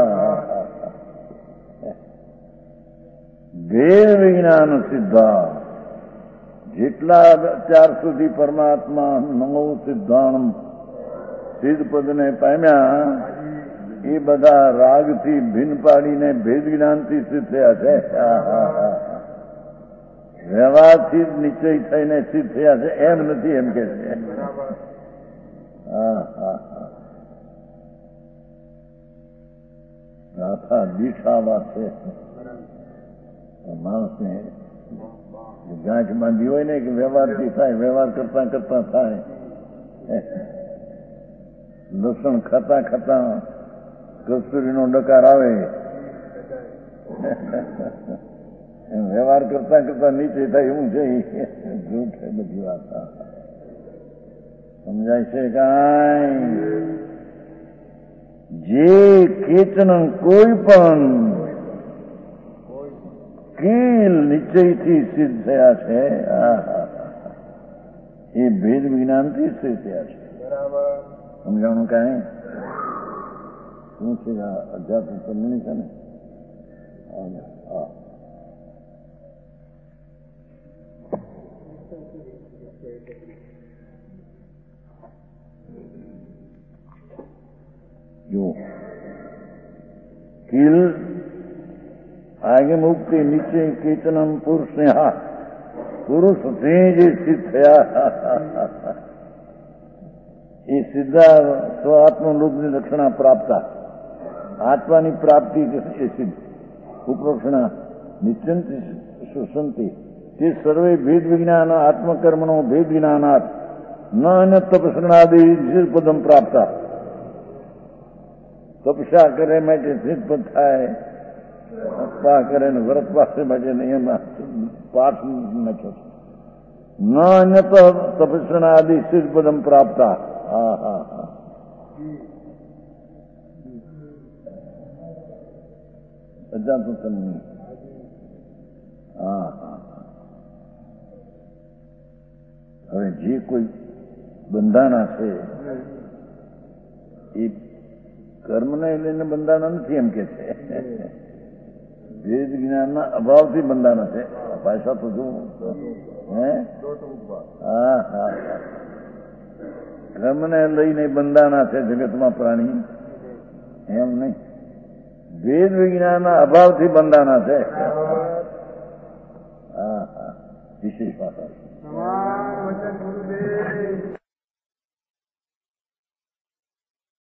ભેદ વિજ્ઞાન સિદ્ધા. જેટલા અત્યાર સુધી પરમાત્મા નમો સિદ્ધાંત સિદ્ધ પદને પામ્યા એ બધા રાગથી ભિન્ન પાડીને ભેદ જ્ઞાનથી સિદ્ધ થયા છે. વ્યવહારથી જ નિશ્ચય થઈને સિદ્ધ થયા છે એમ નથી, એમ કે છે. ગાથા દીઠા વાત છે. માણસને ગાંઠ બાંધી હોય ને કે વ્યવહારથી થાય, વ્યવહાર કરતા કરતા થાય. લસણ ખાતા ખાતા કસ્તુરીનો ડકાર આવે એમ વ્યવહાર કરતા કરતા નીચે થાય એવું છે. જૂઠ છે બધી વાત. સમજાય છે કાંઈ? જે કેચન કોઈ પણ કિલ નિશ્ચયથી સિદ્ધ થયા છે એ ભેદ વિજ્ઞાનથી સિદ્ધ થયા છે. સમજાણું કાંઈ? શું છે? અધ્યાત્મ સમજણી છે ને. જો કિલ આગે મુક્તિ નીચે કીર્તનમ પુરુષ ને હા પુરુષ જે સિદ્ધ થયા એ સીધા સ્વ આત્મલોકની લક્ષણા પ્રાપ્ત આત્માની પ્રાપ્તિ એ સિદ્ધ ઉપરોક્ષણા નિશ્ચિંત સુસંતિ તે સર્વે ભેદ વિજ્ઞાન આત્મકર્મનો ભેદ વિજ્ઞાનાત ન અન્ય તપસ્રણાદિ પદમ પ્રાપ્ત તપસ્યા કરે માટે સિદ્ધ પદ થાય તપસ્યા કરે ને વ્રત પાસે માટે નિયમ પાઠ નાખ્યો ન અન્ય તપસ્રણાદિ સિદ્ધ પદમ પ્રાપ્ત હા હા હા અજાતું તમને હા હા હવે જે કોઈ બંધાણા છે એ કર્મને લઈને બંધાણા નથી એમ કે છે વેદ જ્ઞાનના અભાવથી બંધાણા છે ભાષા તો શું હે હા હા હા કર્મને લઈને બંધાણા છે જગતમાં પ્રાણી એમ નહીં વેદ વિજ્ઞાનના અભાવથી બંધાણા છે હા હા વિશેષ ભાષા